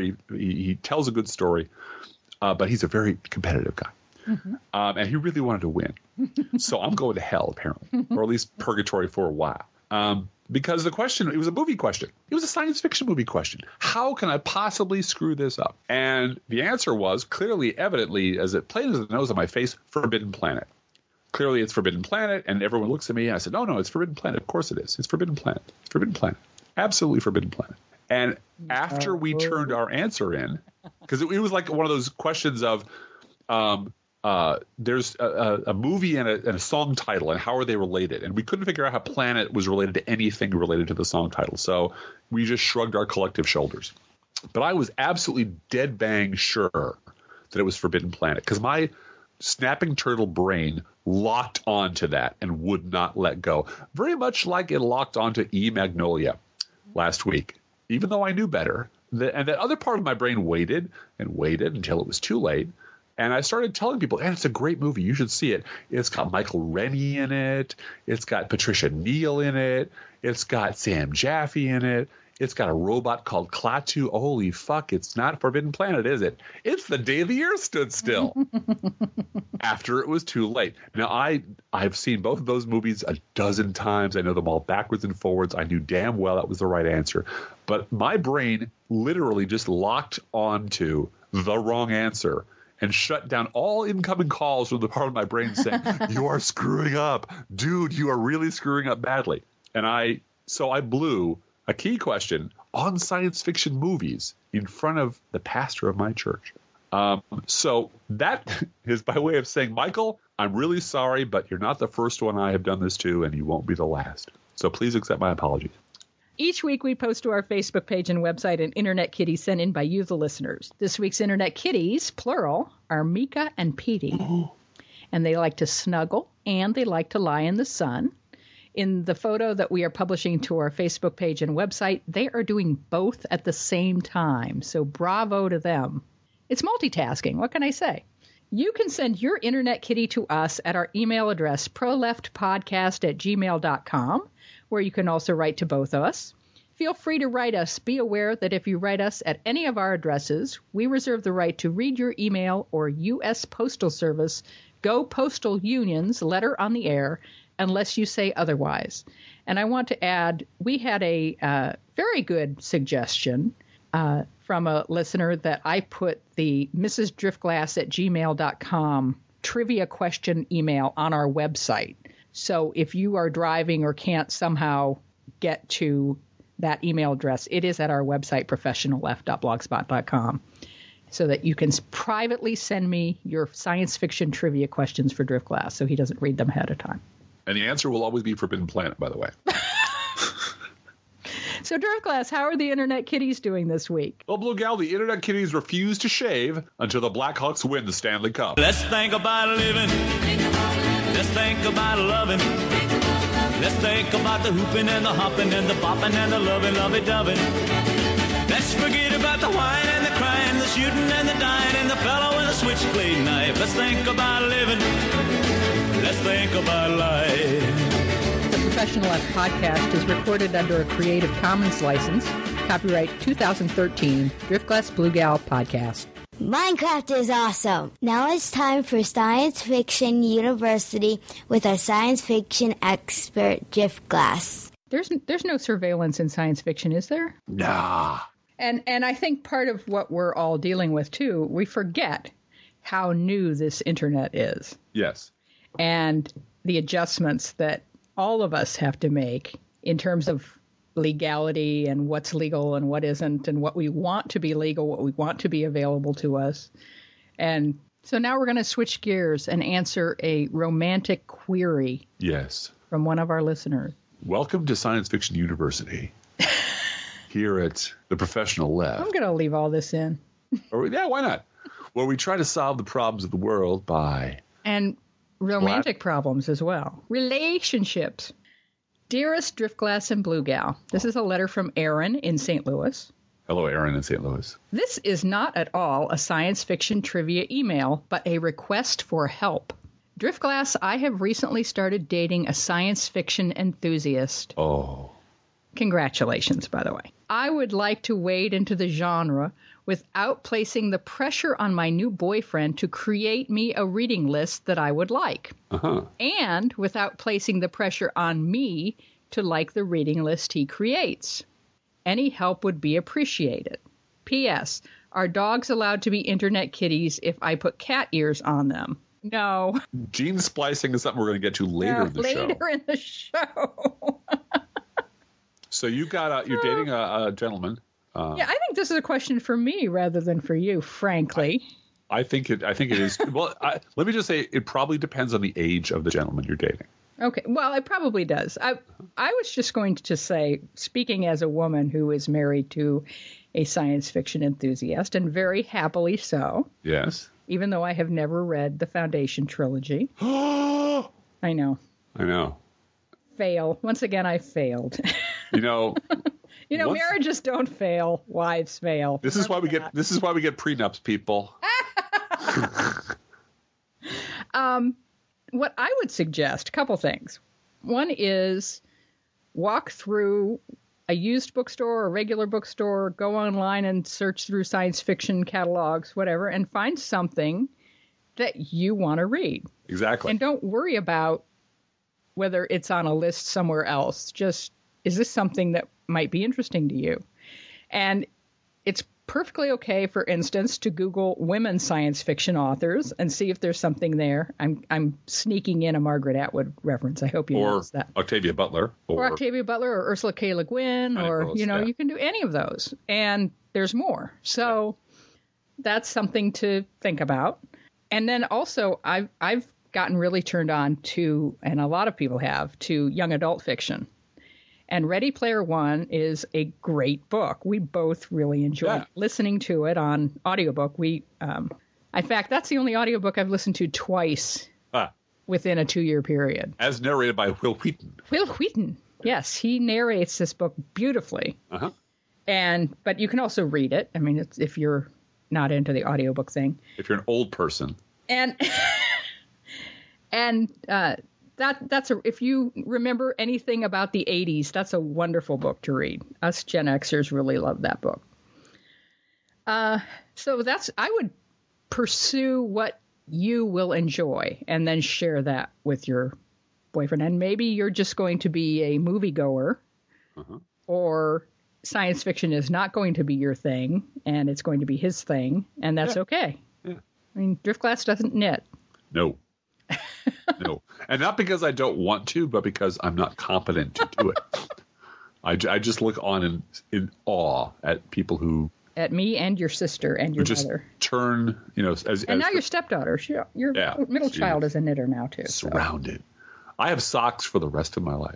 He tells a good story, but he's a very competitive guy. And he really wanted to win. So I'm going to hell, apparently, or at least purgatory for a while. Because the question, it was a movie question. It was a science fiction movie question. How can I possibly screw this up? And the answer was clearly, evidently, as it plain as the nose on my face, Forbidden Planet. Clearly, it's Forbidden Planet, and everyone looks at me, and I said, no, it's Forbidden Planet. Of course it is. It's Forbidden Planet. It's Forbidden Planet. Absolutely Forbidden Planet. And after we turned our answer in, because it was like one of those questions of there's a movie and a song title, and how are they related? And we couldn't figure out how Planet was related to anything related to the song title. So we just shrugged our collective shoulders. But I was absolutely dead bang sure that it was Forbidden Planet, because my snapping turtle brain locked onto that and would not let go. Very much like it locked onto E. Magnolia last week. Even though I knew better, and that other part of my brain waited and waited until it was too late. And I started telling people, and it's a great movie. You should see it. It's got Michael Rennie in it. It's got Patricia Neal in it. It's got Sam Jaffe in it. It's got a robot called Klaatu. Holy fuck, it's not Forbidden Planet, is it? It's The Day the Earth Stood Still. After it was too late. Now, I've seen both of those movies a dozen times. I know them all backwards and forwards. I knew damn well that was the right answer. But my brain literally just locked onto the wrong answer and shut down all incoming calls from the part of my brain saying, you are screwing up. Dude, you are really screwing up badly. And so I blew a key question on science fiction movies in front of the pastor of my church. So that is by way of saying, Michael, I'm really sorry, but you're not the first one I have done this to, and you won't be the last. So please accept my apologies. Each week we post to our Facebook page and website an Internet Kitty sent in by you, the listeners. This week's Internet Kitties, plural, are Mika and Petey. And they like to snuggle, and they like to lie in the sun. In the photo that we are publishing to our Facebook page and website, they are doing both at the same time. So bravo to them. It's multitasking. What can I say? You can send your Internet Kitty to us at our email address, proleftpodcast@gmail.com, where you can also write to both of us. Feel free to write us. Be aware that if you write us at any of our addresses, we reserve the right to read your email or U.S. Postal Service, Go Postal Union's letter on the air, unless you say otherwise. And I want to add, we had a very good suggestion from a listener that I put the mrsdriftglass@gmail.com trivia question email on our website. So if you are driving or can't somehow get to that email address, it is at our website, professionalleft.blogspot.com, so that you can privately send me your science fiction trivia questions for Driftglass so he doesn't read them ahead of time. And the answer will always be Forbidden Planet, by the way. So, Driftglass, how are the Internet Kitties doing this week? Well, Blue Gal, the Internet Kitties refuse to shave until the Blackhawks win the Stanley Cup. Let's think about living. Let's think about loving. Let's think about the hooping and the hopping and the bopping and the lovey-dovey. Let's forget about the whine and the crying, the shooting and the dying, and the fellow with a switchblade knife. Let's think about living. Let's think about life. The Professional Left podcast is recorded under a Creative Commons license. Copyright 2013, Driftglass Blue Gal podcast. Minecraft is awesome. Now it's time for Science Fiction University with our science fiction expert, Driftglass. There's no surveillance in science fiction, is there? Nah. And I think part of what we're all dealing with, too, we forget how new this internet is. Yes. And the adjustments that all of us have to make in terms of legality and what's legal and what isn't, and what we want to be legal, what we want to be available to us. And so now we're going to switch gears and answer a romantic query. Yes. From one of our listeners. Welcome to Science Fiction University. Here at the Professional Left. I'm going to leave all this in. Yeah, why not? Where we try to solve the problems of the world by... And romantic problems as well. Relationships. Dearest Driftglass and Blue Gal, this is a letter from Aaron in St. Louis. Hello, Aaron in St. Louis. This is not at all a science fiction trivia email, but a request for help. Driftglass, I have recently started dating a science fiction enthusiast. Oh. Congratulations, by the way. I would like to wade into the genre without placing the pressure on my new boyfriend to create me a reading list that I would like. Uh-huh. And without placing the pressure on me to like the reading list he creates. Any help would be appreciated. P.S. Are dogs allowed to be Internet Kitties if I put cat ears on them? No. Gene splicing is something we're going to get to later in the show. Later in the show. So you're dating a gentleman. Yeah, I think this is a question for me rather than for you, frankly. I think it is. Well, let me just say it probably depends on the age of the gentleman you're dating. Okay. Well, it probably does. I was just going to say, speaking as a woman who is married to a science fiction enthusiast, and very happily so. Yes. Even though I have never read the Foundation trilogy. I know. Fail. Once again, I failed. You know. Marriages don't fail. Wives fail. This is why we get prenups, people. What I would suggest, a couple things. One is walk through a used bookstore or regular bookstore, go online and search through science fiction catalogs, whatever, and find something that you want to read. Exactly. And don't worry about whether it's on a list somewhere else. Just, is this something that might be interesting to you? And it's perfectly okay, for instance, to Google women science fiction authors and see if there's something there. I'm sneaking in a Margaret Atwood reference. I hope you noticed that. Octavia Butler. Or Octavia Butler or Ursula K. Le Guin, or, you can do any of those. And there's more. So that's something to think about. And then also, I've gotten really turned on to, and a lot of people have, to young adult fiction. And Ready Player One is a great book. We both really enjoyed listening to it on audiobook. In fact, that's the only audiobook I've listened to twice within a 2-year period. As narrated by Will Wheaton. Will Wheaton. Yes, he narrates this book beautifully. Uh-huh. But you can also read it. I mean, if you're not into the audiobook thing. If you're an old person. And if you remember anything about the 80s, that's a wonderful book to read. Us Gen Xers really love that book. So I would pursue what you will enjoy and then share that with your boyfriend. And maybe you're just going to be a moviegoer, or science fiction is not going to be your thing and it's going to be his thing, and that's okay. Yeah. I mean, Driftglass doesn't knit. No. No. And not because I don't want to, but because I'm not competent to do it. I just look on in awe at people who... At me and your sister and your mother. Turn, and now your stepdaughter. Your middle child is a knitter now, too. Surrounded. So. I have socks for the rest of my life.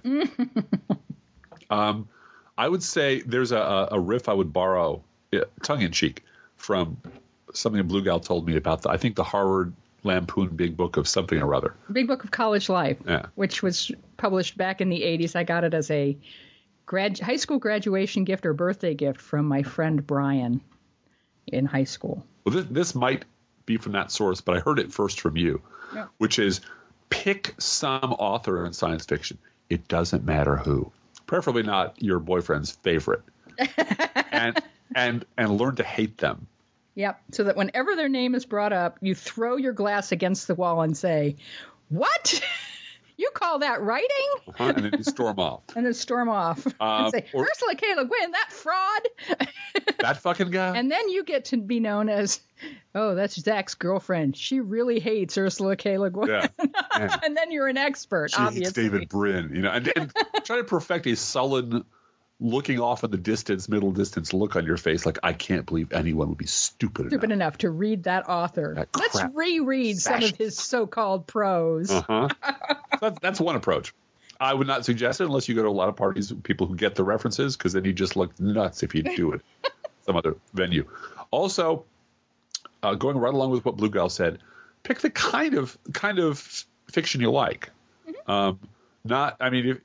I would say there's a riff I would borrow, tongue-in-cheek, from something Blue Gal told me about, I think the Harvard Lampoon Big Book of something or other. Big Book of College Life, which was published back in the 80s. I got it as a high school graduation gift or birthday gift from my friend Brian in high school. Well, this might be from that source, but I heard it first from you, which is pick some author in science fiction. It doesn't matter who. Preferably not your boyfriend's favorite. and learn to hate them. Yep. So that whenever their name is brought up, you throw your glass against the wall and say, "What? You call that writing?" And then you storm off. And say, Ursula K. Le Guin, that fraud. That fucking guy. And then you get to be known as, that's Zach's girlfriend. She really hates Ursula K. Le Guin. Yeah. And then you're an expert, obviously. Hates David Brin, and try to perfect a sullen, looking off in the distance, middle distance look on your face, like, I can't believe anyone would be stupid enough to read that author. Let's reread some of his so-called prose. That's one approach. I would not suggest it unless you go to a lot of parties with people who get the references, because then you just look nuts if you do it some other venue. Also, going right along with what Blue Gal said, pick the kind of fiction you like. And try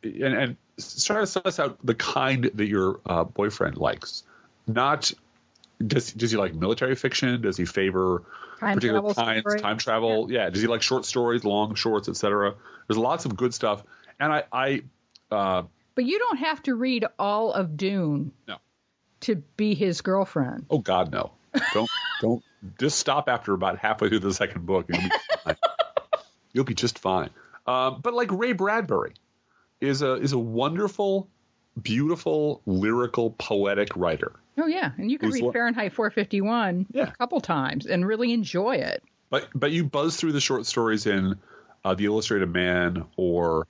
to suss out the kind that your boyfriend likes. Not does he like military fiction? Does he favor particular kinds, time travel? Yeah. Does he like short stories, long shorts, etc.? There's lots of good stuff. And but you don't have to read all of Dune to be his girlfriend. Oh God, no. Don't just stop after about halfway through the second book and you'll be fine. You'll be just fine. But like Ray Bradbury is a wonderful, beautiful, lyrical, poetic writer. Oh yeah, and you can read Fahrenheit 451 a couple times and really enjoy it. But you buzz through the short stories in The Illustrated Man or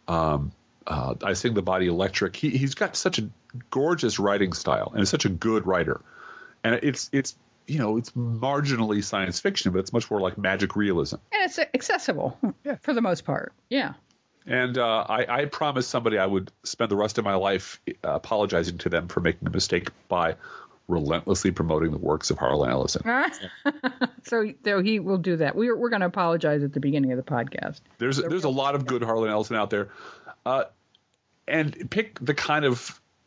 I Sing the Body Electric. He's got such a gorgeous writing style and is such a good writer. And it's marginally science fiction, but it's much more like magic realism. And it's accessible for the most part. Yeah. And I promised somebody I would spend the rest of my life apologizing to them for making a mistake by relentlessly promoting the works of Harlan Ellison. So he will do that. We're going to apologize at the beginning of the podcast. There's a lot of good Harlan Ellison out there. And pick the kind of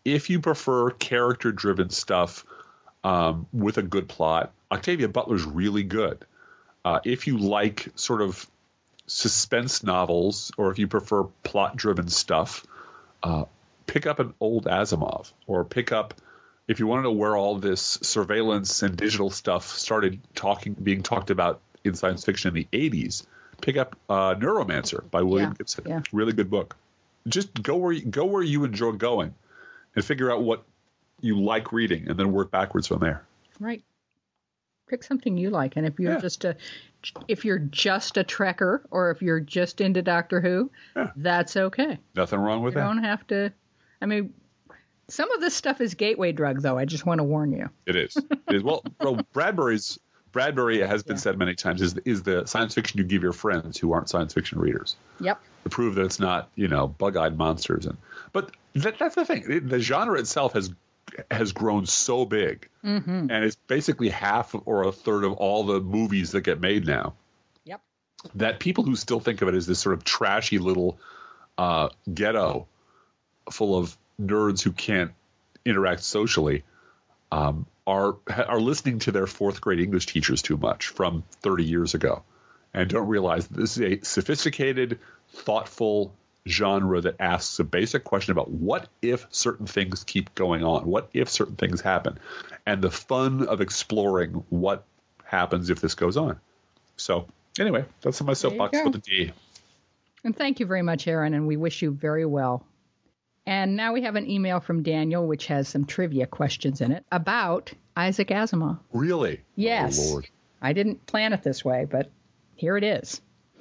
if you prefer character-driven stuff with a good plot, Octavia Butler's really good. If you like sort of suspense novels, or if you prefer plot-driven stuff, pick up an old Asimov, or pick up, if you want to know where all this surveillance and digital stuff started being talked about in science fiction in the 80s, pick up Neuromancer by William Gibson. Yeah. Really good book. Just go where you enjoy going and figure out what you like reading, and then work backwards from there. Right. Pick something you like, and if you're just a Trekker, or if you're just into Doctor Who, that's okay. Nothing wrong with that. You don't have to. I mean, some of this stuff is gateway drug, though. I just want to warn you. It is. It is. Well, Bradbury has been said many times is the science fiction you give your friends who aren't science fiction readers. Yep. To prove that it's not, bug-eyed monsters. But that's the thing. The genre itself has grown so big, and it's basically half or a third of all the movies that get made now. Yep. That people who still think of it as this sort of trashy little ghetto full of nerds who can't interact socially are listening to their fourth grade English teachers too much from 30 years ago, and don't realize that this is a sophisticated, thoughtful genre that asks a basic question about what if certain things keep going on, what if certain things happen, and the fun of exploring what happens if this goes on. So anyway, that's my soapbox with the D. And thank you very much, Aaron, and we wish you very well. And now we have an email from Daniel, which has some trivia questions in it about Isaac Asimov. Really? Yes. Oh, Lord. I didn't plan it this way, but here it is.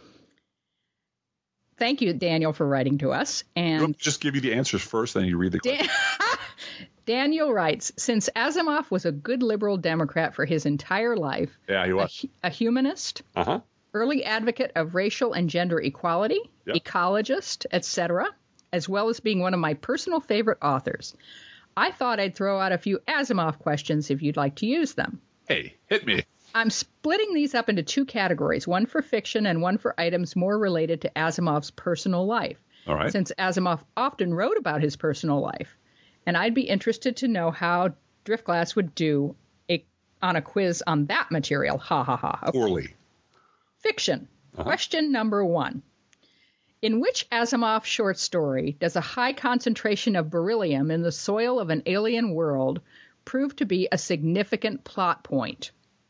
Thank you, Daniel, for writing to us. And just give you the answers first, then you read the question. Daniel writes, since Asimov was a good liberal Democrat for his entire life, he was a humanist, early advocate of racial and gender equality, ecologist, etc., as well as being one of my personal favorite authors, I thought I'd throw out a few Asimov questions if you'd like to use them. Hey, hit me. I'm splitting these up into two categories, one for fiction and one for items more related to Asimov's personal life. All right. Since Asimov often wrote about his personal life. And I'd be interested to know how Driftglass would do on a quiz on that material. Ha, ha, ha. Okay. Poorly. Fiction. Question number 1. In which Asimov short story does a high concentration of beryllium in the soil of an alien world prove to be a significant plot point?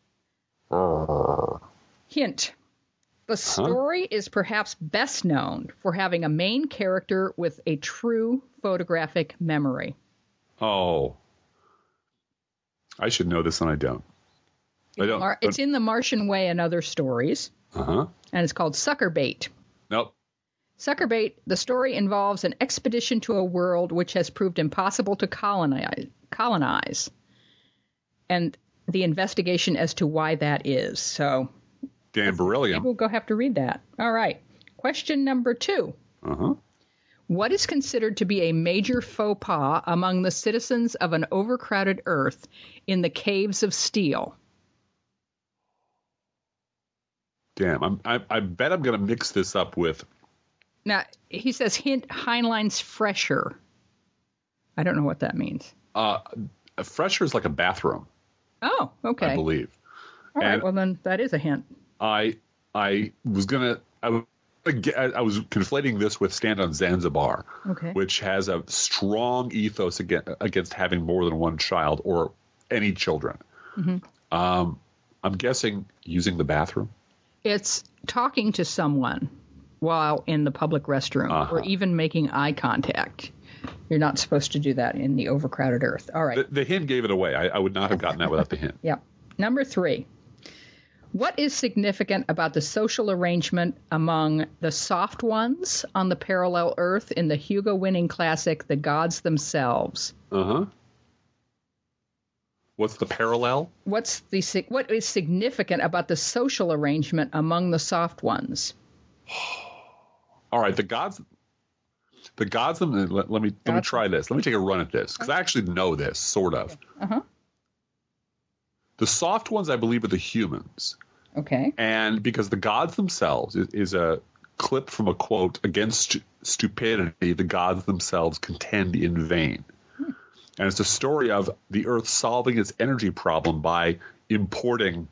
Hint. The story is perhaps best known for having a main character with a true photographic memory. Oh. I should know this and I don't. It's in The Martian Way and Other Stories. And it's called Sucker Bait. Nope. Sucker Bait, the story involves an expedition to a world which has proved impossible to colonize. And the investigation as to why that is. So, Dan Beryllium. We'll go have to read that. All right. Question number 2. What is considered to be a major faux pas among the citizens of an overcrowded Earth in the Caves of Steel? Damn, I bet I'm going to mix this up with... Now, he says, hint, Heinlein's Fresher. I don't know what that means. A Fresher is like a bathroom. Oh, okay. I believe. All right, well, then that is a hint. I was conflating this with Stand on Zanzibar, which has a strong ethos against having more than one child or any children. I'm guessing using the bathroom. It's talking to someone while in the public restroom or even making eye contact. You're not supposed to do that in the overcrowded Earth. All right. The hint gave it away. I would not have gotten that without the hint. Yeah. Number 3. What is significant about the social arrangement among the soft ones on the parallel Earth in the Hugo-winning classic The Gods Themselves? What's the parallel? What is significant about the social arrangement among the soft ones? All right, the gods. Let me try this. Let me take a run at this because I actually know this sort of. The soft ones, I believe, are the humans. Okay. And because the gods themselves is a clip from a quote, against stupidity, the gods themselves contend in vain. And it's a story of the Earth solving its energy problem by finding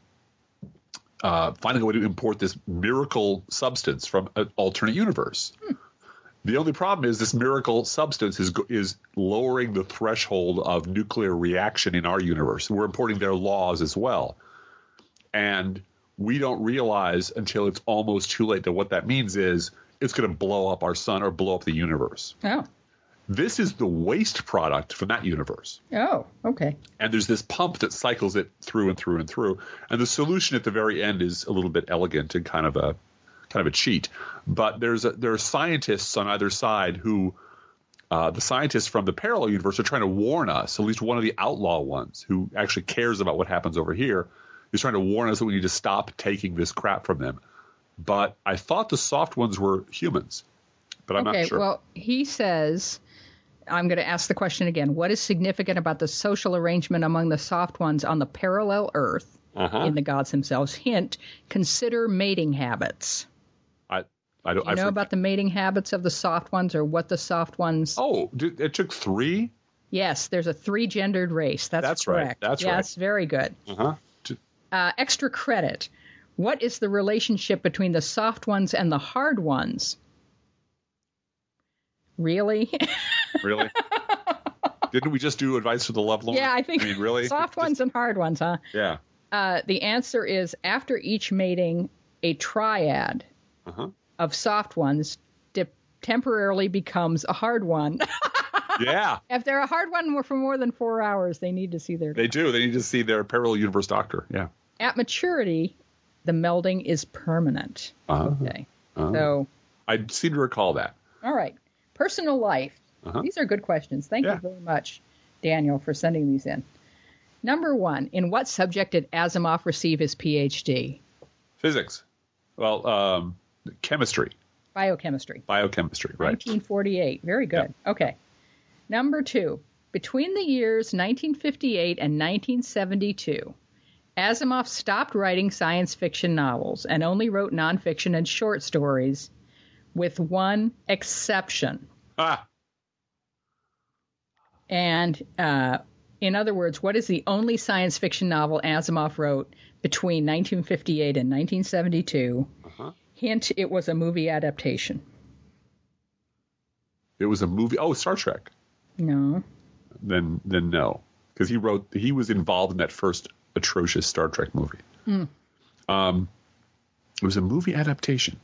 a way to import this miracle substance from an alternate universe. The only problem is this miracle substance is lowering the threshold of nuclear reaction in our universe. We're importing their laws as well. And we don't realize until it's almost too late that what that means is it's going to blow up our sun or blow up the universe. Oh. This is the waste product from that universe. Oh, okay. And there's this pump that cycles it through and through and through. And the solution at the very end is a little bit elegant and kind of a cheat. But there are scientists on either side who the scientists from the parallel universe are trying to warn us, at least one of the outlaw ones who actually cares about what happens over here is trying to warn us that we need to stop taking this crap from them. But I thought the soft ones were humans, but I'm not sure. Well, he says, I'm going to ask the question again. What is significant about the social arrangement among the soft ones on the parallel Earth in the gods themselves? Hint, consider mating habits. Do you know about the mating habits of the soft ones or what the soft ones? Oh, it took 3? Yes, there's a 3-gendered race. That's correct. Right. That's right. Yes, very good. Extra credit. What is the relationship between the soft ones and the hard ones? Really? Really? Didn't we just do advice for the lovelorn? Yeah, I think really? Soft ones and hard ones, huh? Yeah. The answer is after each mating, a triad of soft ones temporarily becomes a hard one. Yeah. If they're a hard one for more than 4 hours, they need to see their doctor. They do. They need to see their parallel universe doctor. Yeah. At maturity, the melding is permanent. Okay. So I seem to recall that. All right. Personal life. These are good questions. Thank you very much, Daniel, for sending these in. Number 1, in what subject did Asimov receive his PhD? Physics. Well, chemistry. Biochemistry. Biochemistry, right. 1948. Very good. Yeah. Okay. Number 2, between the years 1958 and 1972, Asimov stopped writing science fiction novels and only wrote nonfiction and short stories, with one exception. And in other words, what is the only science fiction novel Asimov wrote between 1958 and 1972? Hint, it was a movie adaptation. It was a movie? Oh, Star Trek. No. Then no. Because he was involved in that first atrocious Star Trek movie. It was a movie adaptation.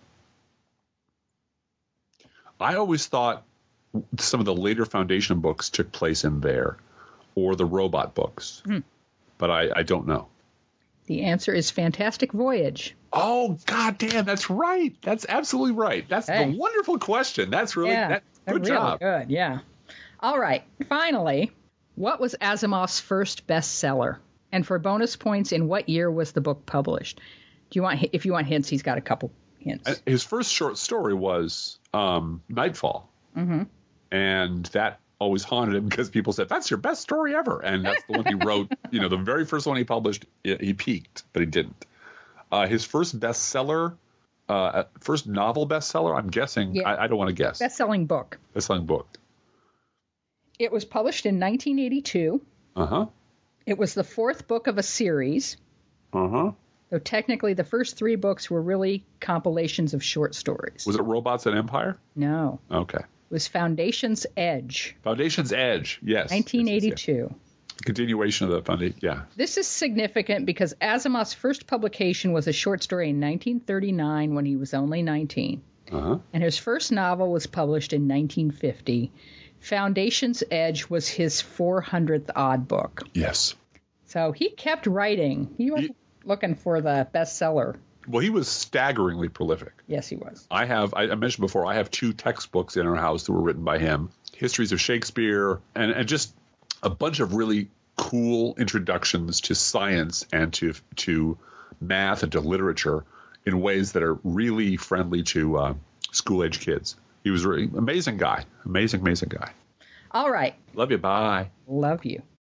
I always thought some of the later Foundation books took place in there, or the robot books, but I don't know. The answer is Fantastic Voyage. Oh, God damn, that's right. That's absolutely right. That's a wonderful question. That's really good job. Really good, yeah. All right. Finally, what was Asimov's first bestseller? And for bonus points, in what year was the book published? If you want hints, he's got a couple hints. His first short story was Nightfall. And that always haunted him because people said, that's your best story ever. And that's the one he wrote. The very first one he published, he peaked, but he didn't. His first bestseller, first novel bestseller, I'm guessing. I don't want to guess. Best-selling book. Best-selling book. It was published in 1982. It was the 4th book of a series. Though technically the first 3 books were really compilations of short stories. Was it Robots and Empire? No. Okay. It was Foundation's Edge. Foundation's Edge, yes. 1982. Yes. Continuation of the Foundation, yeah. This is significant because Asimov's first publication was a short story in 1939 when he was only 19. And his first novel was published in 1950. Foundation's Edge was his 400th odd book. Yes. So he kept writing. He was looking for the bestseller. Well, he was staggeringly prolific. Yes, he was. I mentioned before, I have 2 textbooks in our house that were written by him. Histories of Shakespeare and just a bunch of really cool introductions to science and to math and to literature in ways that are really friendly to school-age kids. He was an amazing guy. Amazing guy. All right. Love you. Bye. Love you.